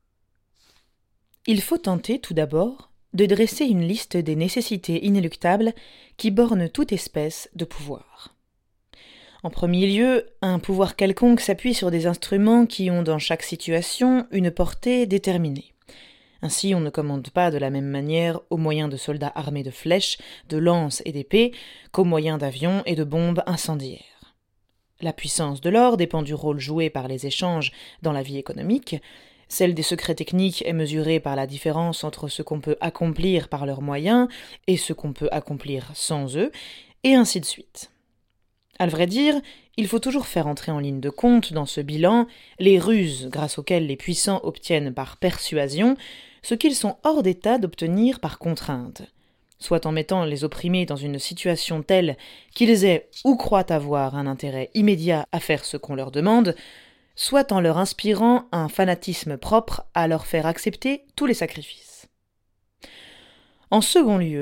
Il faut tenter tout d'abord de dresser une liste des nécessités inéluctables qui bornent toute espèce de pouvoir. En premier lieu, un pouvoir quelconque s'appuie sur des instruments qui ont dans chaque situation une portée déterminée. Ainsi, on ne commande pas de la même manière aux moyens de soldats armés de flèches, de lances et d'épées qu'aux moyens d'avions et de bombes incendiaires. La puissance de l'or dépend du rôle joué par les échanges dans la vie économique. Celle des secrets techniques est mesurée par la différence entre ce qu'on peut accomplir par leurs moyens et ce qu'on peut accomplir sans eux, et ainsi de suite. À vrai dire, il faut toujours faire entrer en ligne de compte dans ce bilan les ruses grâce auxquelles les puissants obtiennent par persuasion ce qu'ils sont hors d'état d'obtenir par contrainte, soit en mettant les opprimés dans une situation telle qu'ils aient ou croient avoir un intérêt immédiat à faire ce qu'on leur demande, soit en leur inspirant un fanatisme propre à leur faire accepter tous les sacrifices. En second lieu,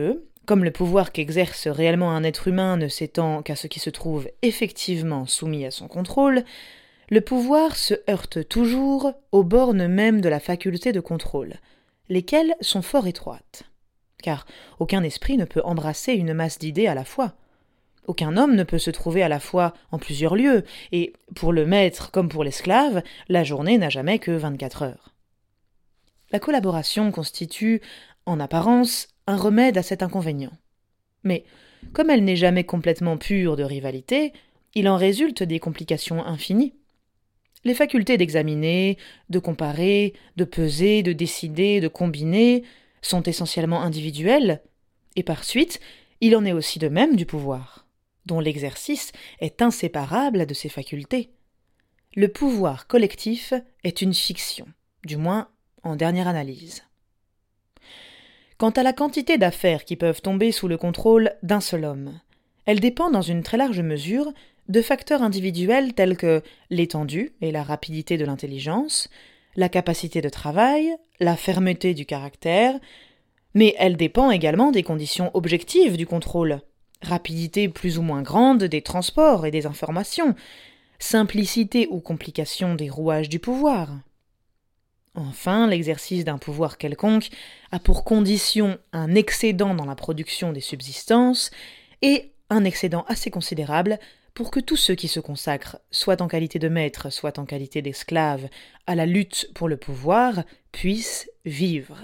Comme le pouvoir qu'exerce réellement un être humain ne s'étend qu'à ce qui se trouve effectivement soumis à son contrôle, le pouvoir se heurte toujours aux bornes mêmes de la faculté de contrôle, lesquelles sont fort étroites. Car aucun esprit ne peut embrasser une masse d'idées à la fois. Aucun homme ne peut se trouver à la fois en plusieurs lieux, et pour le maître comme pour l'esclave, la journée n'a jamais que vingt-quatre heures. La collaboration constitue, en apparence, un remède à cet inconvénient. Mais, comme elle n'est jamais complètement pure de rivalité, il en résulte des complications infinies. Les facultés d'examiner, de comparer, de peser, de décider, de combiner sont essentiellement individuelles, et par suite, il en est aussi de même du pouvoir, dont l'exercice est inséparable de ses facultés. Le pouvoir collectif est une fiction, du moins en dernière analyse. Quant à la quantité d'affaires qui peuvent tomber sous le contrôle d'un seul homme, elle dépend dans une très large mesure de facteurs individuels tels que l'étendue et la rapidité de l'intelligence, la capacité de travail, la fermeté du caractère, mais elle dépend également des conditions objectives du contrôle, rapidité plus ou moins grande des transports et des informations, simplicité ou complication des rouages du pouvoir. Enfin, l'exercice d'un pouvoir quelconque a pour condition un excédent dans la production des subsistances et un excédent assez considérable pour que tous ceux qui se consacrent, soit en qualité de maître, soit en qualité d'esclave, à la lutte pour le pouvoir, puissent vivre.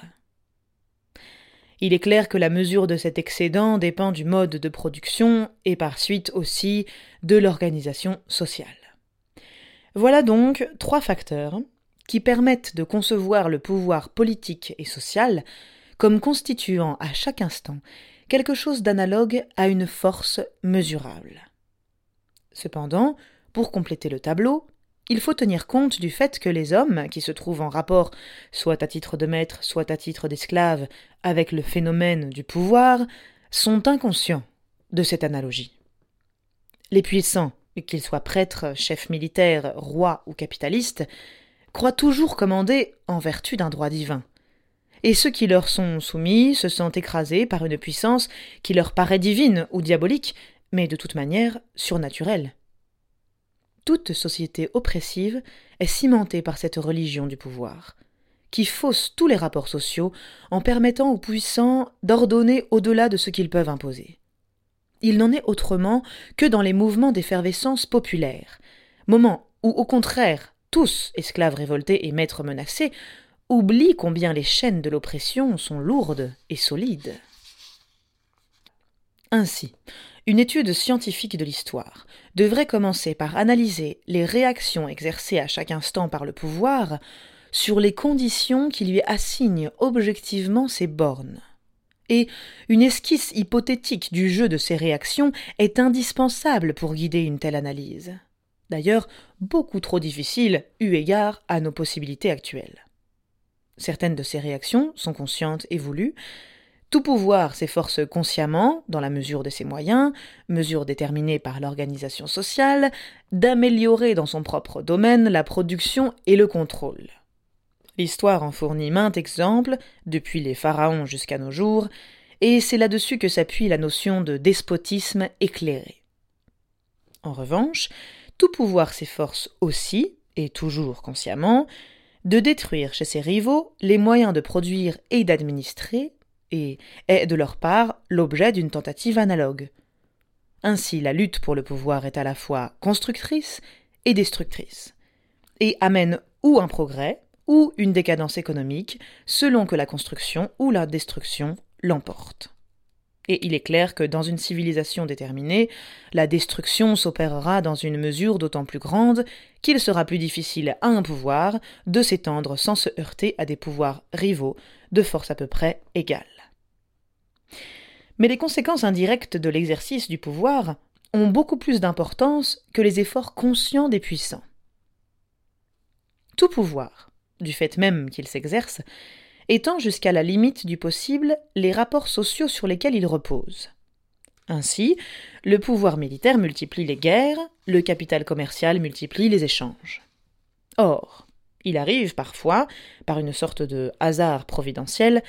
Il est clair que la mesure de cet excédent dépend du mode de production et par suite aussi de l'organisation sociale. Voilà donc trois facteurs qui permettent de concevoir le pouvoir politique et social comme constituant à chaque instant quelque chose d'analogue à une force mesurable. Cependant, pour compléter le tableau, il faut tenir compte du fait que les hommes, qui se trouvent en rapport, soit à titre de maître, soit à titre d'esclave, avec le phénomène du pouvoir, sont inconscients de cette analogie. Les puissants, qu'ils soient prêtres, chefs militaires, rois ou capitalistes, croient toujours commander en vertu d'un droit divin. Et ceux qui leur sont soumis se sentent écrasés par une puissance qui leur paraît divine ou diabolique, mais de toute manière surnaturelle. Toute société oppressive est cimentée par cette religion du pouvoir, qui fausse tous les rapports sociaux en permettant aux puissants d'ordonner au-delà de ce qu'ils peuvent imposer. Il n'en est autrement que dans les mouvements d'effervescence populaire, moment où, au contraire, tous, esclaves révoltés et maîtres menacés, oublient combien les chaînes de l'oppression sont lourdes et solides. Ainsi, une étude scientifique de l'histoire devrait commencer par analyser les réactions exercées à chaque instant par le pouvoir sur les conditions qui lui assignent objectivement ces bornes. Et une esquisse hypothétique du jeu de ces réactions est indispensable pour guider une telle analyse. D'ailleurs, beaucoup trop difficile eu égard à nos possibilités actuelles. Certaines de ces réactions sont conscientes et voulues. Tout pouvoir s'efforce consciemment, dans la mesure de ses moyens, mesure déterminée par l'organisation sociale, d'améliorer dans son propre domaine la production et le contrôle. L'histoire en fournit maints exemples, depuis les pharaons jusqu'à nos jours, et c'est là-dessus que s'appuie la notion de despotisme éclairé. En revanche, tout pouvoir s'efforce aussi, et toujours consciemment, de détruire chez ses rivaux les moyens de produire et d'administrer, et est de leur part l'objet d'une tentative analogue. Ainsi, la lutte pour le pouvoir est à la fois constructrice et destructrice, et amène ou un progrès, ou une décadence économique, selon que la construction ou la destruction l'emporte. Et il est clair que dans une civilisation déterminée, la destruction s'opérera dans une mesure d'autant plus grande qu'il sera plus difficile à un pouvoir de s'étendre sans se heurter à des pouvoirs rivaux de force à peu près égale. Mais les conséquences indirectes de l'exercice du pouvoir ont beaucoup plus d'importance que les efforts conscients des puissants. Tout pouvoir, du fait même qu'il s'exerce, étend jusqu'à la limite du possible les rapports sociaux sur lesquels il repose. Ainsi, le pouvoir militaire multiplie les guerres, le capital commercial multiplie les échanges. Or, il arrive parfois, par une sorte de hasard providentiel,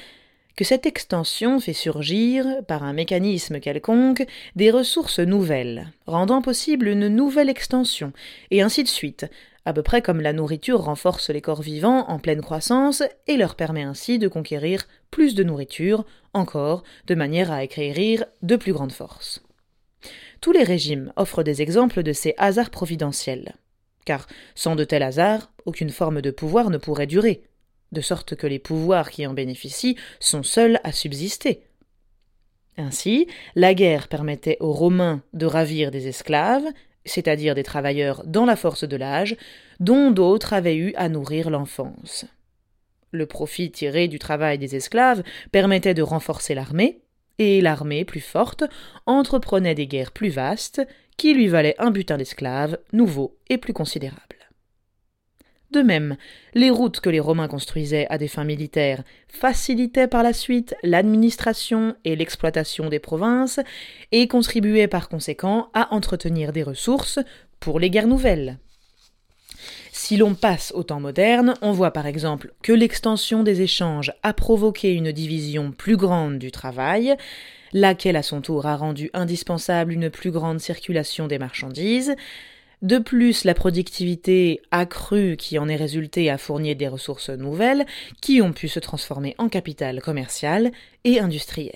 que cette extension fait surgir, par un mécanisme quelconque, des ressources nouvelles, rendant possible une nouvelle extension, et ainsi de suite, à peu près comme la nourriture renforce les corps vivants en pleine croissance et leur permet ainsi de conquérir plus de nourriture, encore, de manière à acquérir de plus grandes forces. Tous les régimes offrent des exemples de ces hasards providentiels, car sans de tels hasards, aucune forme de pouvoir ne pourrait durer, de sorte que les pouvoirs qui en bénéficient sont seuls à subsister. Ainsi, la guerre permettait aux Romains de ravir des esclaves, c'est-à-dire des travailleurs dans la force de l'âge, dont d'autres avaient eu à nourrir l'enfance. Le profit tiré du travail des esclaves permettait de renforcer l'armée, et l'armée plus forte entreprenait des guerres plus vastes, qui lui valaient un butin d'esclaves nouveau et plus considérable. De même, les routes que les Romains construisaient à des fins militaires facilitaient par la suite l'administration et l'exploitation des provinces et contribuaient par conséquent à entretenir des ressources pour les guerres nouvelles. Si l'on passe au temps moderne, on voit par exemple que l'extension des échanges a provoqué une division plus grande du travail, laquelle à son tour a rendu indispensable une plus grande circulation des marchandises. De plus, la productivité accrue qui en est résultée a fourni des ressources nouvelles qui ont pu se transformer en capital commercial et industriel.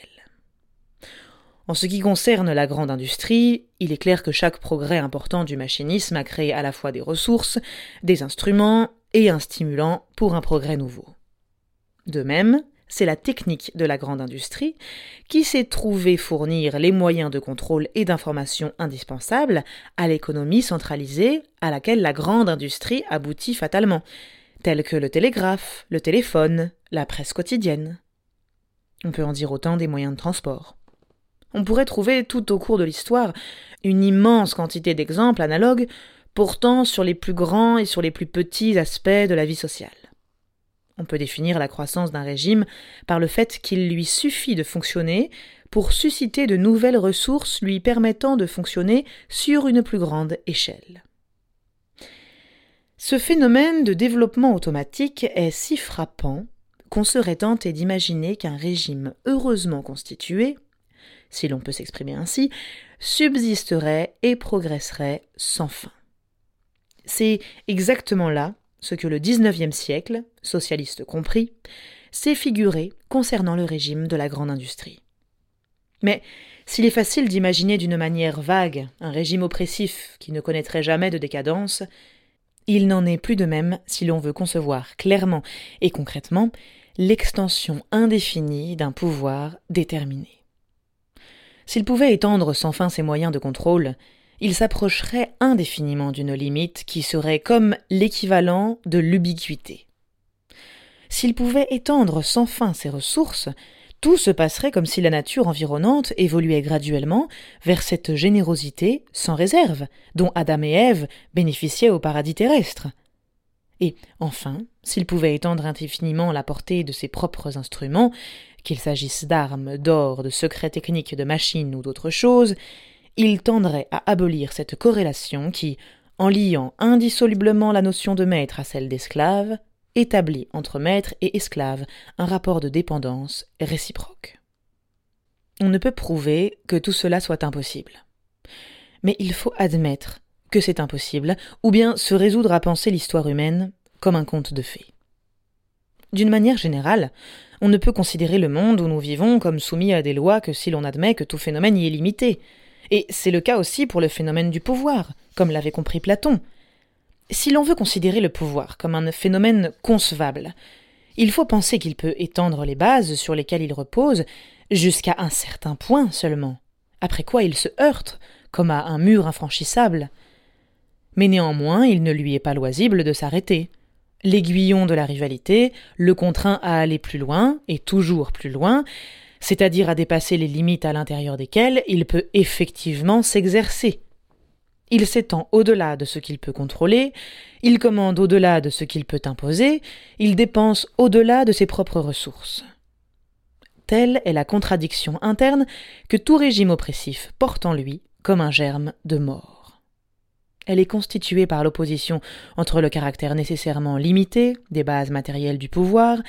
En ce qui concerne la grande industrie, il est clair que chaque progrès important du machinisme a créé à la fois des ressources, des instruments et un stimulant pour un progrès nouveau. De même, c'est la technique de la grande industrie qui s'est trouvée fournir les moyens de contrôle et d'information indispensables à l'économie centralisée à laquelle la grande industrie aboutit fatalement, tels que le télégraphe, le téléphone, la presse quotidienne. On peut en dire autant des moyens de transport. On pourrait trouver tout au cours de l'histoire une immense quantité d'exemples analogues portant sur les plus grands et sur les plus petits aspects de la vie sociale. On peut définir la croissance d'un régime par le fait qu'il lui suffit de fonctionner pour susciter de nouvelles ressources lui permettant de fonctionner sur une plus grande échelle. Ce phénomène de développement automatique est si frappant qu'on serait tenté d'imaginer qu'un régime heureusement constitué, si l'on peut s'exprimer ainsi, subsisterait et progresserait sans fin. C'est exactement là ce que le dix-neuvième siècle, socialiste compris, s'est figuré concernant le régime de la grande industrie. Mais s'il est facile d'imaginer d'une manière vague un régime oppressif qui ne connaîtrait jamais de décadence, il n'en est plus de même si l'on veut concevoir clairement et concrètement l'extension indéfinie d'un pouvoir déterminé. S'il pouvait étendre sans fin ses moyens de contrôle, il s'approcherait indéfiniment d'une limite qui serait comme l'équivalent de l'ubiquité. S'il pouvait étendre sans fin ses ressources, tout se passerait comme si la nature environnante évoluait graduellement vers cette générosité sans réserve dont Adam et Ève bénéficiaient au paradis terrestre. Et enfin, s'il pouvait étendre indéfiniment la portée de ses propres instruments, qu'il s'agisse d'armes, d'or, de secrets techniques, de machines ou d'autres choses, il tendrait à abolir cette corrélation qui, en liant indissolublement la notion de maître à celle d'esclave, établit entre maître et esclave un rapport de dépendance réciproque. On ne peut prouver que tout cela soit impossible. Mais il faut admettre que c'est impossible, ou bien se résoudre à penser l'histoire humaine comme un conte de fées. D'une manière générale, on ne peut considérer le monde où nous vivons comme soumis à des lois que si l'on admet que tout phénomène y est limité. Et c'est le cas aussi pour le phénomène du pouvoir, comme l'avait compris Platon. Si l'on veut considérer le pouvoir comme un phénomène concevable, il faut penser qu'il peut étendre les bases sur lesquelles il repose jusqu'à un certain point seulement, après quoi il se heurte, comme à un mur infranchissable. Mais néanmoins, il ne lui est pas loisible de s'arrêter. L'aiguillon de la rivalité le contraint à aller plus loin, et toujours plus loin, c'est-à-dire à dépasser les limites à l'intérieur desquelles il peut effectivement s'exercer. Il s'étend au-delà de ce qu'il peut contrôler, il commande au-delà de ce qu'il peut imposer, il dépense au-delà de ses propres ressources. Telle est la contradiction interne que tout régime oppressif porte en lui comme un germe de mort. Elle est constituée par l'opposition entre le caractère nécessairement limité des bases matérielles du pouvoir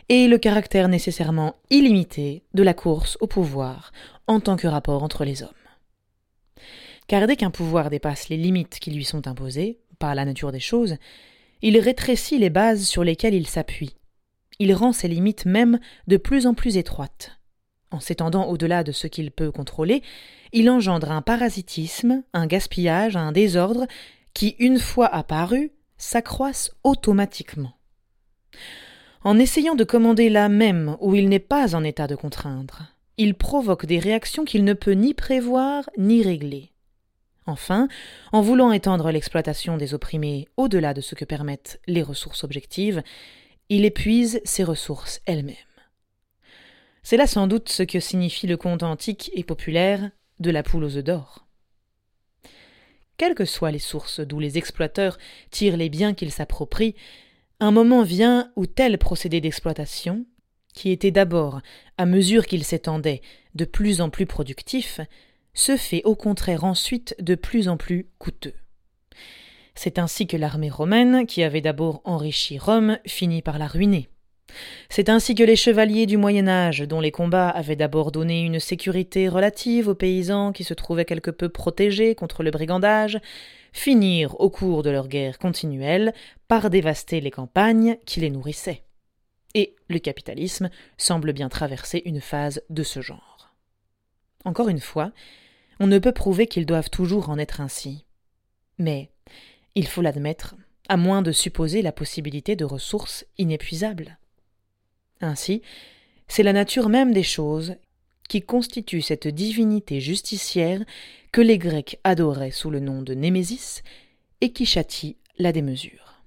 et le caractère nécessairement illimité de la course au pouvoir en tant que rapport entre les hommes. Car dès qu'un pouvoir dépasse les limites qui lui sont imposées, par la nature des choses, il rétrécit les bases sur lesquelles il s'appuie. Il rend ses limites même de plus en plus étroites. En s'étendant au-delà de ce qu'il peut contrôler, il engendre un parasitisme, un gaspillage, un désordre qui, une fois apparus, s'accroissent automatiquement. En essayant de commander là même où il n'est pas en état de contraindre, il provoque des réactions qu'il ne peut ni prévoir ni régler. Enfin, en voulant étendre l'exploitation des opprimés au-delà de ce que permettent les ressources objectives, il épuise ses ressources elles-mêmes. C'est là sans doute ce que signifie le conte antique et populaire de la poule aux œufs d'or. Quelles que soient les sources d'où les exploiteurs tirent les biens qu'ils s'approprient, un moment vient où tel procédé d'exploitation, qui était d'abord, à mesure qu'il s'étendait, de plus en plus productif, se fait au contraire ensuite de plus en plus coûteux. C'est ainsi que l'armée romaine, qui avait d'abord enrichi Rome, finit par la ruiner. C'est ainsi que les chevaliers du Moyen-Âge, dont les combats avaient d'abord donné une sécurité relative aux paysans qui se trouvaient quelque peu protégés contre le brigandage, finirent au cours de leur guerre continuelle par dévaster les campagnes qui les nourrissaient. Et le capitalisme semble bien traverser une phase de ce genre. Encore une fois, on ne peut prouver qu'ils doivent toujours en être ainsi. Mais il faut l'admettre, à moins de supposer la possibilité de ressources inépuisables. Ainsi, c'est la nature même des choses qui constitue cette divinité justicière que les Grecs adoraient sous le nom de Némésis et qui châtie la démesure.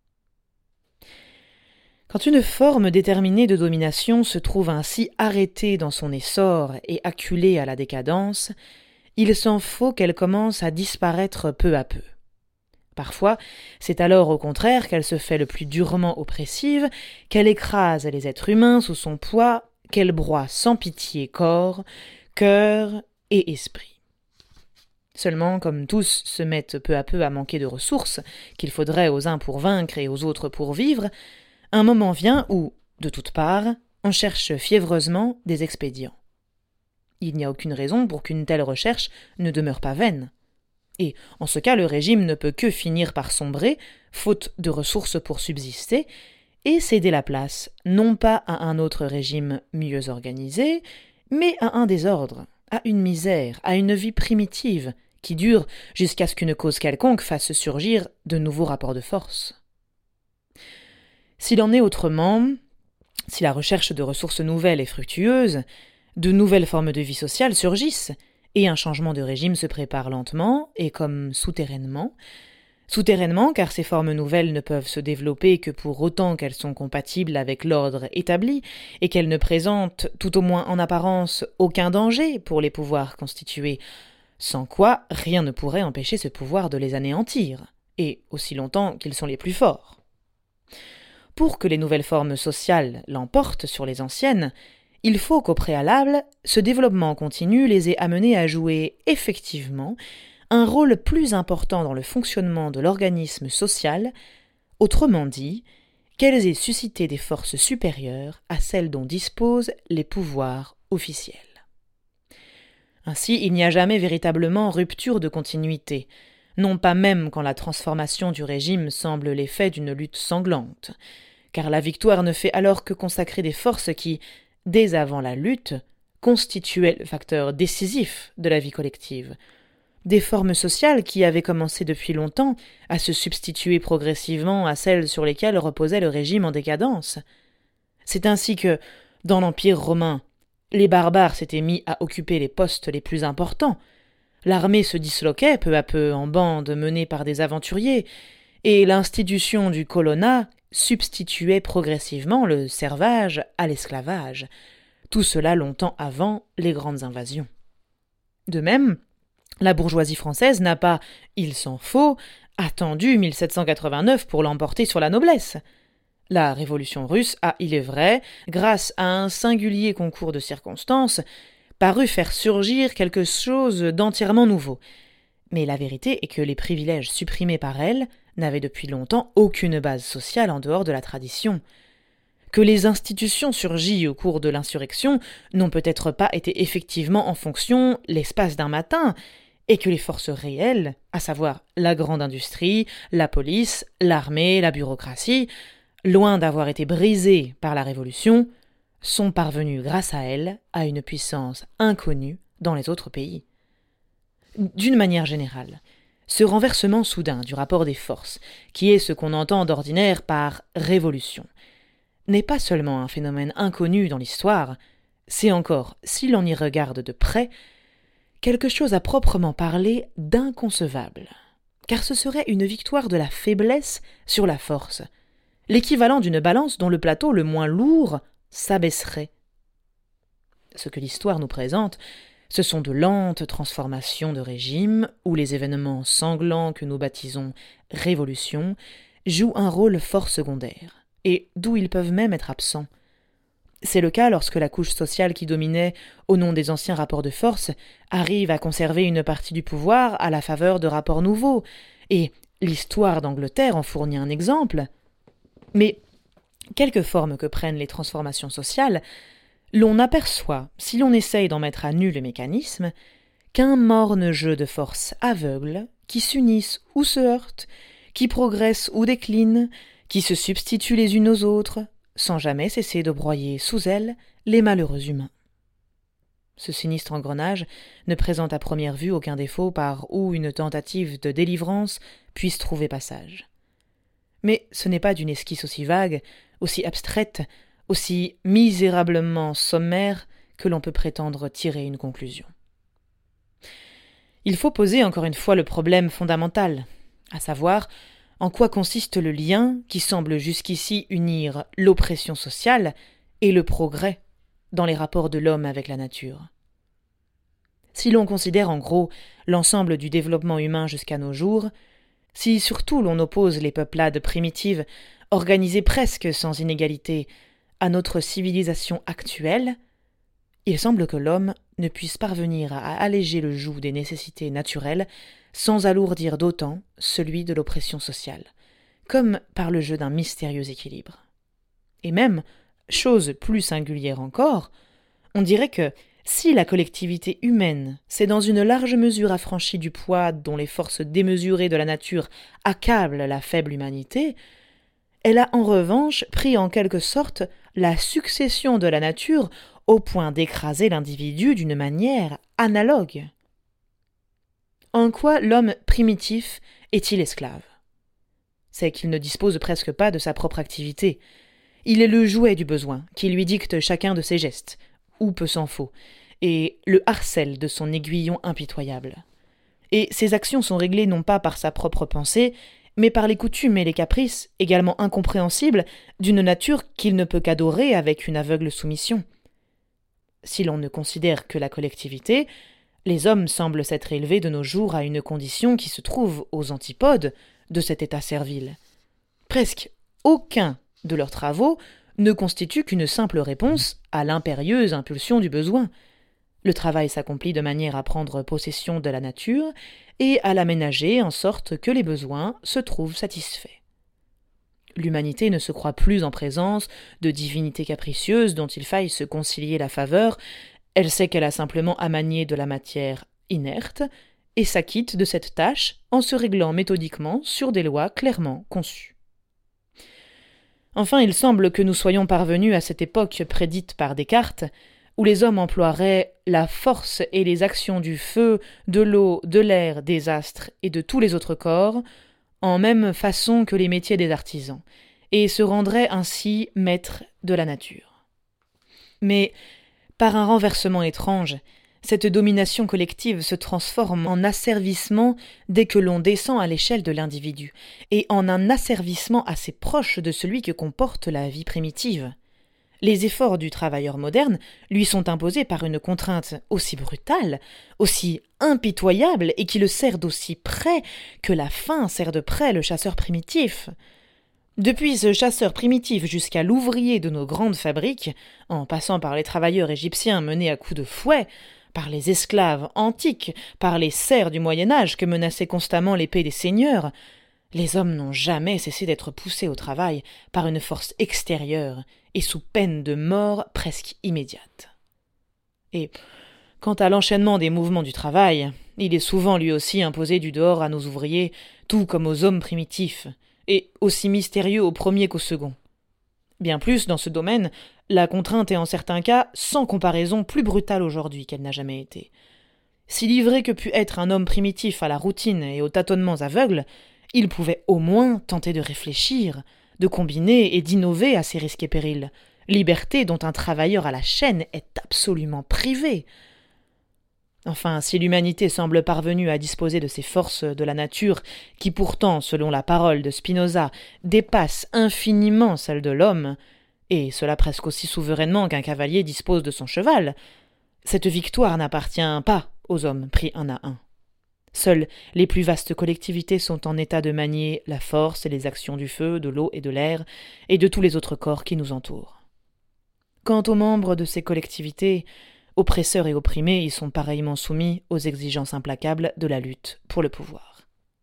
Quand une forme déterminée de domination se trouve ainsi arrêtée dans son essor et acculée à la décadence, il s'en faut qu'elle commence à disparaître peu à peu. Parfois, c'est alors au contraire qu'elle se fait le plus durement oppressive, qu'elle écrase les êtres humains sous son poids, qu'elle broie sans pitié corps, cœur et esprit. Seulement, comme tous se mettent peu à peu à manquer de ressources, qu'il faudrait aux uns pour vaincre et aux autres pour vivre, un moment vient où, de toutes parts, on cherche fiévreusement des expédients. Il n'y a aucune raison pour qu'une telle recherche ne demeure pas vaine. Et, en ce cas, le régime ne peut que finir par sombrer, faute de ressources pour subsister, et céder la place, non pas à un autre régime mieux organisé, mais à un désordre, à une misère, à une vie primitive, qui dure jusqu'à ce qu'une cause quelconque fasse surgir de nouveaux rapports de force. S'il en est autrement, si la recherche de ressources nouvelles est fructueuse, de nouvelles formes de vie sociale surgissent, et un changement de régime se prépare lentement et comme souterrainement. Souterrainement car ces formes nouvelles ne peuvent se développer que pour autant qu'elles sont compatibles avec l'ordre établi et qu'elles ne présentent, tout au moins en apparence, aucun danger pour les pouvoirs constitués, sans quoi rien ne pourrait empêcher ce pouvoir de les anéantir, et aussi longtemps qu'ils sont les plus forts. Pour que les nouvelles formes sociales l'emportent sur les anciennes, il faut qu'au préalable, ce développement continu les ait amenés à jouer effectivement un rôle plus important dans le fonctionnement de l'organisme social, autrement dit, qu'elles aient suscité des forces supérieures à celles dont disposent les pouvoirs officiels. Ainsi, il n'y a jamais véritablement rupture de continuité, non pas même quand la transformation du régime semble l'effet d'une lutte sanglante, car la victoire ne fait alors que consacrer des forces qui, dès avant la lutte, constituaient le facteur décisif de la vie collective, des formes sociales qui avaient commencé depuis longtemps à se substituer progressivement à celles sur lesquelles reposait le régime en décadence. C'est ainsi que, dans l'Empire romain, les barbares s'étaient mis à occuper les postes les plus importants, l'armée se disloquait peu à peu en bandes menées par des aventuriers, et l'institution du colonnat substituait progressivement le servage à l'esclavage, tout cela longtemps avant les grandes invasions. De même, la bourgeoisie française n'a pas, il s'en faut, attendu mille sept cent quatre-vingt-neuf pour l'emporter sur la noblesse. La révolution russe a, il est vrai, grâce à un singulier concours de circonstances, paru faire surgir quelque chose d'entièrement nouveau. Mais la vérité est que les privilèges supprimés par elle n'avaient depuis longtemps aucune base sociale en dehors de la tradition. que les institutions surgies au cours de l'insurrection n'ont peut-être pas été effectivement en fonction l'espace d'un matin, et que les forces réelles, à savoir la grande industrie, la police, l'armée, la bureaucratie, loin d'avoir été brisées par la Révolution, sont parvenues grâce à elle à une puissance inconnue dans les autres pays. D'une manière générale, ce renversement soudain du rapport des forces, qui est ce qu'on entend d'ordinaire par révolution, n'est pas seulement un phénomène inconnu dans l'histoire, c'est encore, si l'on y regarde de près, quelque chose à proprement parler d'inconcevable, car ce serait une victoire de la faiblesse sur la force, l'équivalent d'une balance dont le plateau le moins lourd s'abaisserait. Ce que l'histoire nous présente, ce sont de lentes transformations de régime où les événements sanglants que nous baptisons révolutions jouent un rôle fort secondaire, et d'où ils peuvent même être absents. C'est le cas lorsque la couche sociale qui dominait, au nom des anciens rapports de force, arrive à conserver une partie du pouvoir à la faveur de rapports nouveaux, et l'histoire d'Angleterre en fournit un exemple. Mais, quelque forme que prennent les transformations sociales, l'on aperçoit, si l'on essaye d'en mettre à nu le mécanisme, qu'un morne jeu de forces aveugles, qui s'unissent ou se heurtent, qui progressent ou déclinent, qui se substituent les unes aux autres, sans jamais cesser de broyer sous elle les malheureux humains. Ce sinistre engrenage ne présente à première vue aucun défaut par où une tentative de délivrance puisse trouver passage. Mais ce n'est pas d'une esquisse aussi vague, aussi abstraite, aussi misérablement sommaire que l'on peut prétendre tirer une conclusion. Il faut poser encore une fois le problème fondamental, à savoir en quoi consiste le lien qui semble jusqu'ici unir l'oppression sociale et le progrès dans les rapports de l'homme avec la nature. Si l'on considère en gros l'ensemble du développement humain jusqu'à nos jours, si surtout l'on oppose les peuplades primitives, organisées presque sans inégalité, à notre civilisation actuelle, il semble que l'homme ne puisse parvenir à alléger le joug des nécessités naturelles sans alourdir d'autant celui de l'oppression sociale, comme par le jeu d'un mystérieux équilibre. Et même, chose plus singulière encore, on dirait que si la collectivité humaine s'est dans une large mesure affranchie du poids dont les forces démesurées de la nature accablent la faible humanité, elle a en revanche pris en quelque sorte la succession de la nature au point d'écraser l'individu d'une manière analogue. En quoi l'homme primitif est-il esclave ? C'est qu'il ne dispose presque pas de sa propre activité. Il est le jouet du besoin, qui lui dicte chacun de ses gestes, ou peu s'en faut, et le harcèle de son aiguillon impitoyable. Et ses actions sont réglées non pas par sa propre pensée, mais par les coutumes et les caprices, également incompréhensibles, d'une nature qu'il ne peut qu'adorer avec une aveugle soumission. Si l'on ne considère que la collectivité, les hommes semblent s'être élevés de nos jours à une condition qui se trouve aux antipodes de cet état servile. Presque aucun de leurs travaux ne constitue qu'une simple réponse à l'impérieuse impulsion du besoin. Le travail s'accomplit de manière à prendre possession de la nature et à l'aménager en sorte que les besoins se trouvent satisfaits. L'humanité ne se croit plus en présence de divinités capricieuses dont il faille se concilier la faveur. Elle sait qu'elle a simplement à manier de la matière inerte et s'acquitte de cette tâche en se réglant méthodiquement sur des lois clairement conçues. Enfin, il semble que nous soyons parvenus à cette époque prédite par Descartes, où les hommes emploieraient la force et les actions du feu, de l'eau, de l'air, des astres et de tous les autres corps, en même façon que les métiers des artisans, et se rendraient ainsi maîtres de la nature. Mais, par un renversement étrange, cette domination collective se transforme en asservissement dès que l'on descend à l'échelle de l'individu, et en un asservissement assez proche de celui que comporte la vie primitive. Les efforts du travailleur moderne lui sont imposés par une contrainte aussi brutale, aussi impitoyable, et qui le serre d'aussi près que la faim serre de près le chasseur primitif. Depuis ce chasseur primitif jusqu'à l'ouvrier de nos grandes fabriques, en passant par les travailleurs égyptiens menés à coups de fouet, par les esclaves antiques, par les serfs du Moyen-Âge que menaçait constamment l'épée des seigneurs, Les hommes n'ont jamais cessé d'être poussés au travail par une force extérieure et sous peine de mort presque immédiate. Et quant à l'enchaînement des mouvements du travail, il est souvent lui aussi imposé du dehors à nos ouvriers, tout comme aux hommes primitifs, et aussi mystérieux au premier qu'au second. Bien plus, dans ce domaine, la contrainte est en certains cas sans comparaison plus brutale aujourd'hui qu'elle n'a jamais été. Si livré que pût être un homme primitif à la routine et aux tâtonnements aveugles, il pouvait au moins tenter de réfléchir, de combiner et d'innover à ses risques et périls, liberté dont un travailleur à la chaîne est absolument privé. Enfin, si l'humanité semble parvenue à disposer de ces forces de la nature, qui pourtant, selon la parole de Spinoza, dépassent infiniment celles de l'homme, et cela presque aussi souverainement qu'un cavalier dispose de son cheval, cette victoire n'appartient pas aux hommes pris un à un. Seules les plus vastes collectivités sont en état de manier la force et les actions du feu, de l'eau et de l'air, et de tous les autres corps qui nous entourent. Quant aux membres de ces collectivités, oppresseurs et opprimés, ils sont pareillement soumis aux exigences implacables de la lutte pour le pouvoir.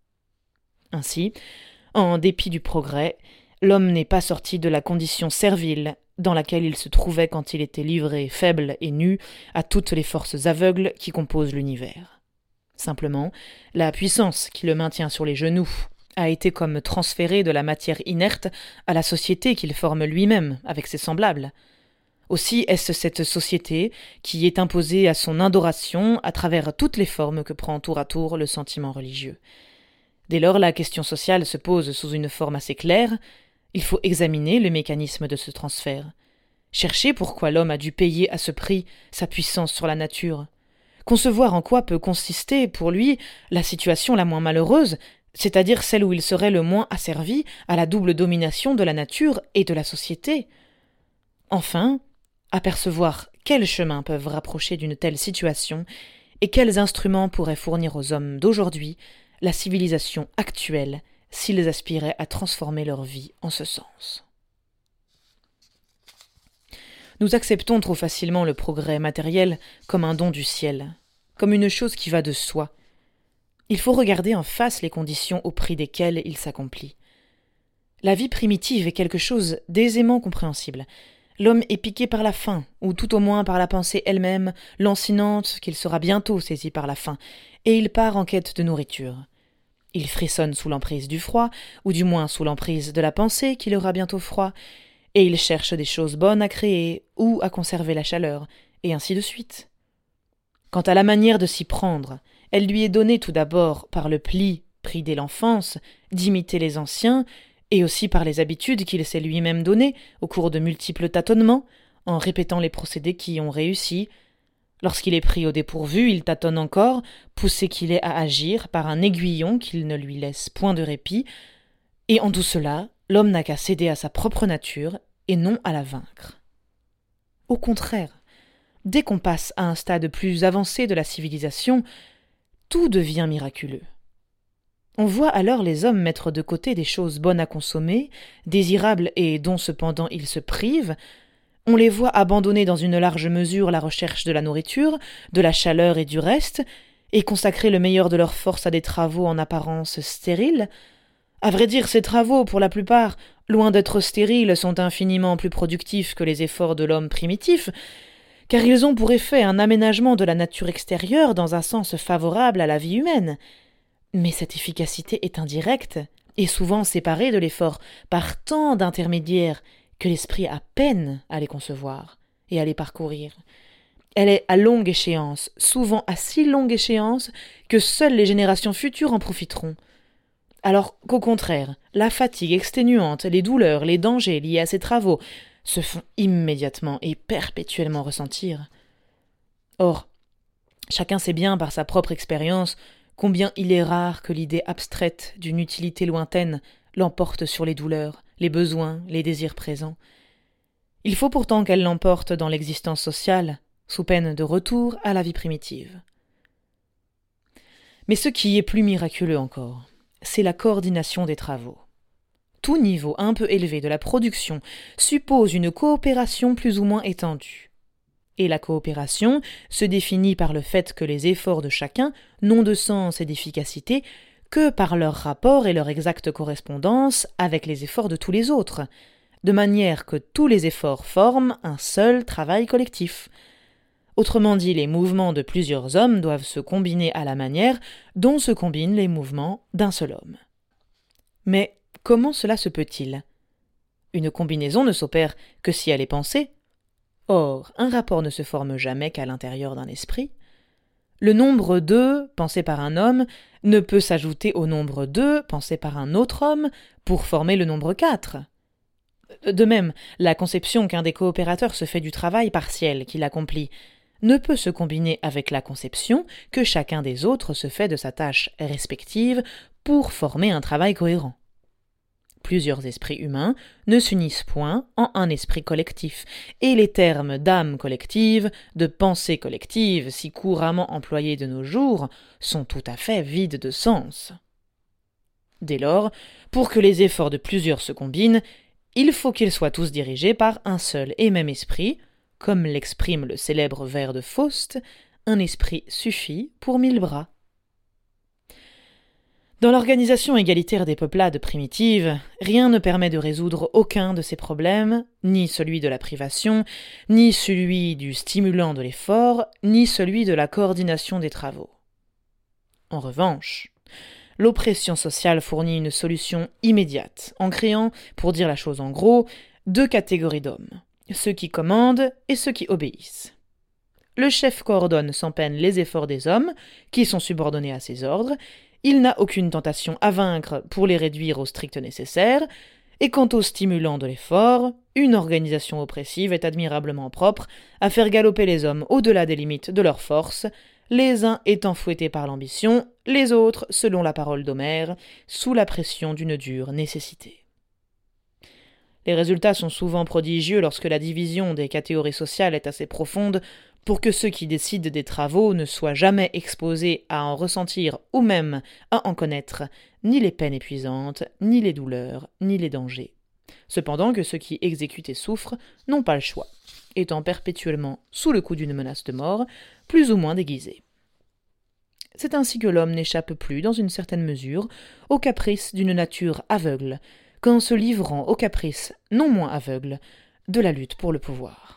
Ainsi, en dépit du progrès, l'homme n'est pas sorti de la condition servile dans laquelle il se trouvait quand il était livré, faible et nu, à toutes les forces aveugles qui composent l'univers. Simplement, la puissance qui le maintient sur les genoux a été comme transférée de la matière inerte à la société qu'il forme lui-même avec ses semblables. Aussi est-ce cette société qui est imposée à son adoration à travers toutes les formes que prend tour à tour le sentiment religieux. Dès lors, la question sociale se pose sous une forme assez claire. Il faut examiner le mécanisme de ce transfert. Chercher pourquoi l'homme a dû payer à ce prix sa puissance sur la nature. Concevoir en quoi peut consister pour lui la situation la moins malheureuse, c'est-à-dire celle où il serait le moins asservi à la double domination de la nature et de la société. Enfin, apercevoir quels chemins peuvent rapprocher d'une telle situation et quels instruments pourraient fournir aux hommes d'aujourd'hui la civilisation actuelle s'ils aspiraient à transformer leur vie en ce sens. Nous acceptons trop facilement le progrès matériel comme un don du ciel, comme une chose qui va de soi. Il faut regarder en face les conditions au prix desquelles il s'accomplit. La vie primitive est quelque chose d'aisément compréhensible. L'homme est piqué par la faim, ou tout au moins par la pensée elle-même, lancinante qu'il sera bientôt saisi par la faim, et il part en quête de nourriture. Il frissonne sous l'emprise du froid, ou du moins sous l'emprise de la pensée qu'il aura bientôt froid, et il cherche des choses bonnes à créer ou à conserver la chaleur, et ainsi de suite. Quant à la manière de s'y prendre, elle lui est donnée tout d'abord par le pli, pris dès l'enfance, d'imiter les anciens, et aussi par les habitudes qu'il s'est lui-même données au cours de multiples tâtonnements, en répétant les procédés qui ont réussi. Lorsqu'il est pris au dépourvu, il tâtonne encore, poussé qu'il est à agir par un aiguillon qu'il ne lui laisse point de répit, et en tout cela, l'homme n'a qu'à céder à sa propre nature et non à la vaincre. Au contraire, dès qu'on passe à un stade plus avancé de la civilisation, tout devient miraculeux. On voit alors les hommes mettre de côté des choses bonnes à consommer, désirables et dont cependant ils se privent. On les voit abandonner dans une large mesure la recherche de la nourriture, de la chaleur et du reste, et consacrer le meilleur de leurs forces à des travaux en apparence stériles. À vrai dire, ces travaux, pour la plupart, loin d'être stériles, sont infiniment plus productifs que les efforts de l'homme primitif, car ils ont pour effet un aménagement de la nature extérieure dans un sens favorable à la vie humaine. Mais cette efficacité est indirecte, et souvent séparée de l'effort par tant d'intermédiaires que l'esprit a peine à les concevoir et à les parcourir. Elle est à longue échéance, souvent à si longue échéance que seules les générations futures en profiteront. Alors qu'au contraire, la fatigue exténuante, les douleurs, les dangers liés à ces travaux se font immédiatement et perpétuellement ressentir. Or, chacun sait bien par sa propre expérience combien il est rare que l'idée abstraite d'une utilité lointaine l'emporte sur les douleurs, les besoins, les désirs présents. Il faut pourtant qu'elle l'emporte dans l'existence sociale, sous peine de retour à la vie primitive. Mais ce qui est plus miraculeux encore, c'est la coordination des travaux. Tout niveau un peu élevé de la production suppose une coopération plus ou moins étendue. Et la coopération se définit par le fait que les efforts de chacun n'ont de sens et d'efficacité que par leur rapport et leur exacte correspondance avec les efforts de tous les autres, de manière que tous les efforts forment un seul travail collectif. Autrement dit, les mouvements de plusieurs hommes doivent se combiner à la manière dont se combinent les mouvements d'un seul homme. Mais comment cela se peut-il ? Une combinaison ne s'opère que si elle est pensée. Or, un rapport ne se forme jamais qu'à l'intérieur d'un esprit. Le nombre deux, pensé par un homme, ne peut s'ajouter au nombre deux, pensé par un autre homme, pour former le nombre quatre. De même, la conception qu'un des coopérateurs se fait du travail partiel qu'il accomplit ne peut se combiner avec la conception que chacun des autres se fait de sa tâche respective pour former un travail cohérent. Plusieurs esprits humains ne s'unissent point en un esprit collectif, et les termes d'âme collective, de pensée collective, si couramment employés de nos jours, sont tout à fait vides de sens. Dès lors, pour que les efforts de plusieurs se combinent, il faut qu'ils soient tous dirigés par un seul et même esprit, comme l'exprime le célèbre vers de Faust, un esprit suffit pour mille bras. Dans l'organisation égalitaire des peuplades primitives, rien ne permet de résoudre aucun de ces problèmes, ni celui de la privation, ni celui du stimulant de l'effort, ni celui de la coordination des travaux. En revanche, l'oppression sociale fournit une solution immédiate, en créant, pour dire la chose en gros, deux catégories d'hommes, ceux qui commandent et ceux qui obéissent. Le chef coordonne sans peine les efforts des hommes, qui sont subordonnés à ses ordres. Il n'a aucune tentation à vaincre pour les réduire au strict nécessaire, et quant au stimulant de l'effort, une organisation oppressive est admirablement propre à faire galoper les hommes au-delà des limites de leur force, les uns étant fouettés par l'ambition, les autres, selon la parole d'Homère, sous la pression d'une dure nécessité. Les résultats sont souvent prodigieux lorsque la division des catégories sociales est assez profonde pour que ceux qui décident des travaux ne soient jamais exposés à en ressentir ou même à en connaître ni les peines épuisantes, ni les douleurs, ni les dangers. Cependant que ceux qui exécutent et souffrent n'ont pas le choix, étant perpétuellement sous le coup d'une menace de mort, plus ou moins déguisée. C'est ainsi que l'homme n'échappe plus, dans une certaine mesure, aux caprices d'une nature aveugle, qu'en se livrant aux caprices non moins aveugles de la lutte pour le pouvoir.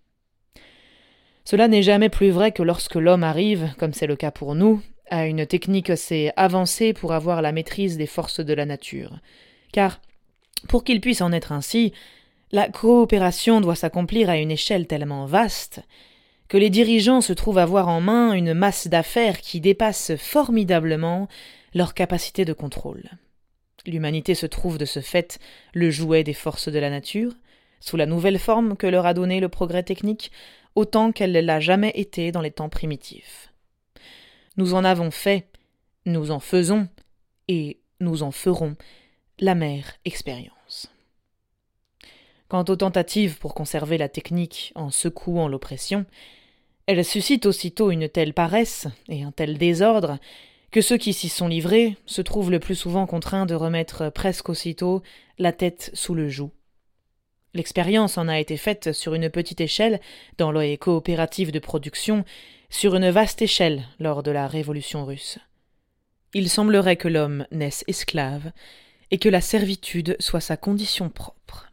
Cela n'est jamais plus vrai que lorsque l'homme arrive, comme c'est le cas pour nous, à une technique assez avancée pour avoir la maîtrise des forces de la nature. Car, pour qu'il puisse en être ainsi, la coopération doit s'accomplir à une échelle tellement vaste que les dirigeants se trouvent avoir en main une masse d'affaires qui dépasse formidablement leur capacité de contrôle. L'humanité se trouve de ce fait le jouet des forces de la nature, sous la nouvelle forme que leur a donnée le progrès technique, autant qu'elle ne l'a jamais été dans les temps primitifs. Nous en avons fait, nous en faisons, et nous en ferons l'amère expérience. Quant aux tentatives pour conserver la technique en secouant l'oppression, elles suscitent aussitôt une telle paresse et un tel désordre que ceux qui s'y sont livrés se trouvent le plus souvent contraints de remettre presque aussitôt la tête sous le joug. L'expérience en a été faite sur une petite échelle dans les coopératives de production, sur une vaste échelle lors de la Révolution russe. Il semblerait que l'homme naisse esclave et que la servitude soit sa condition propre.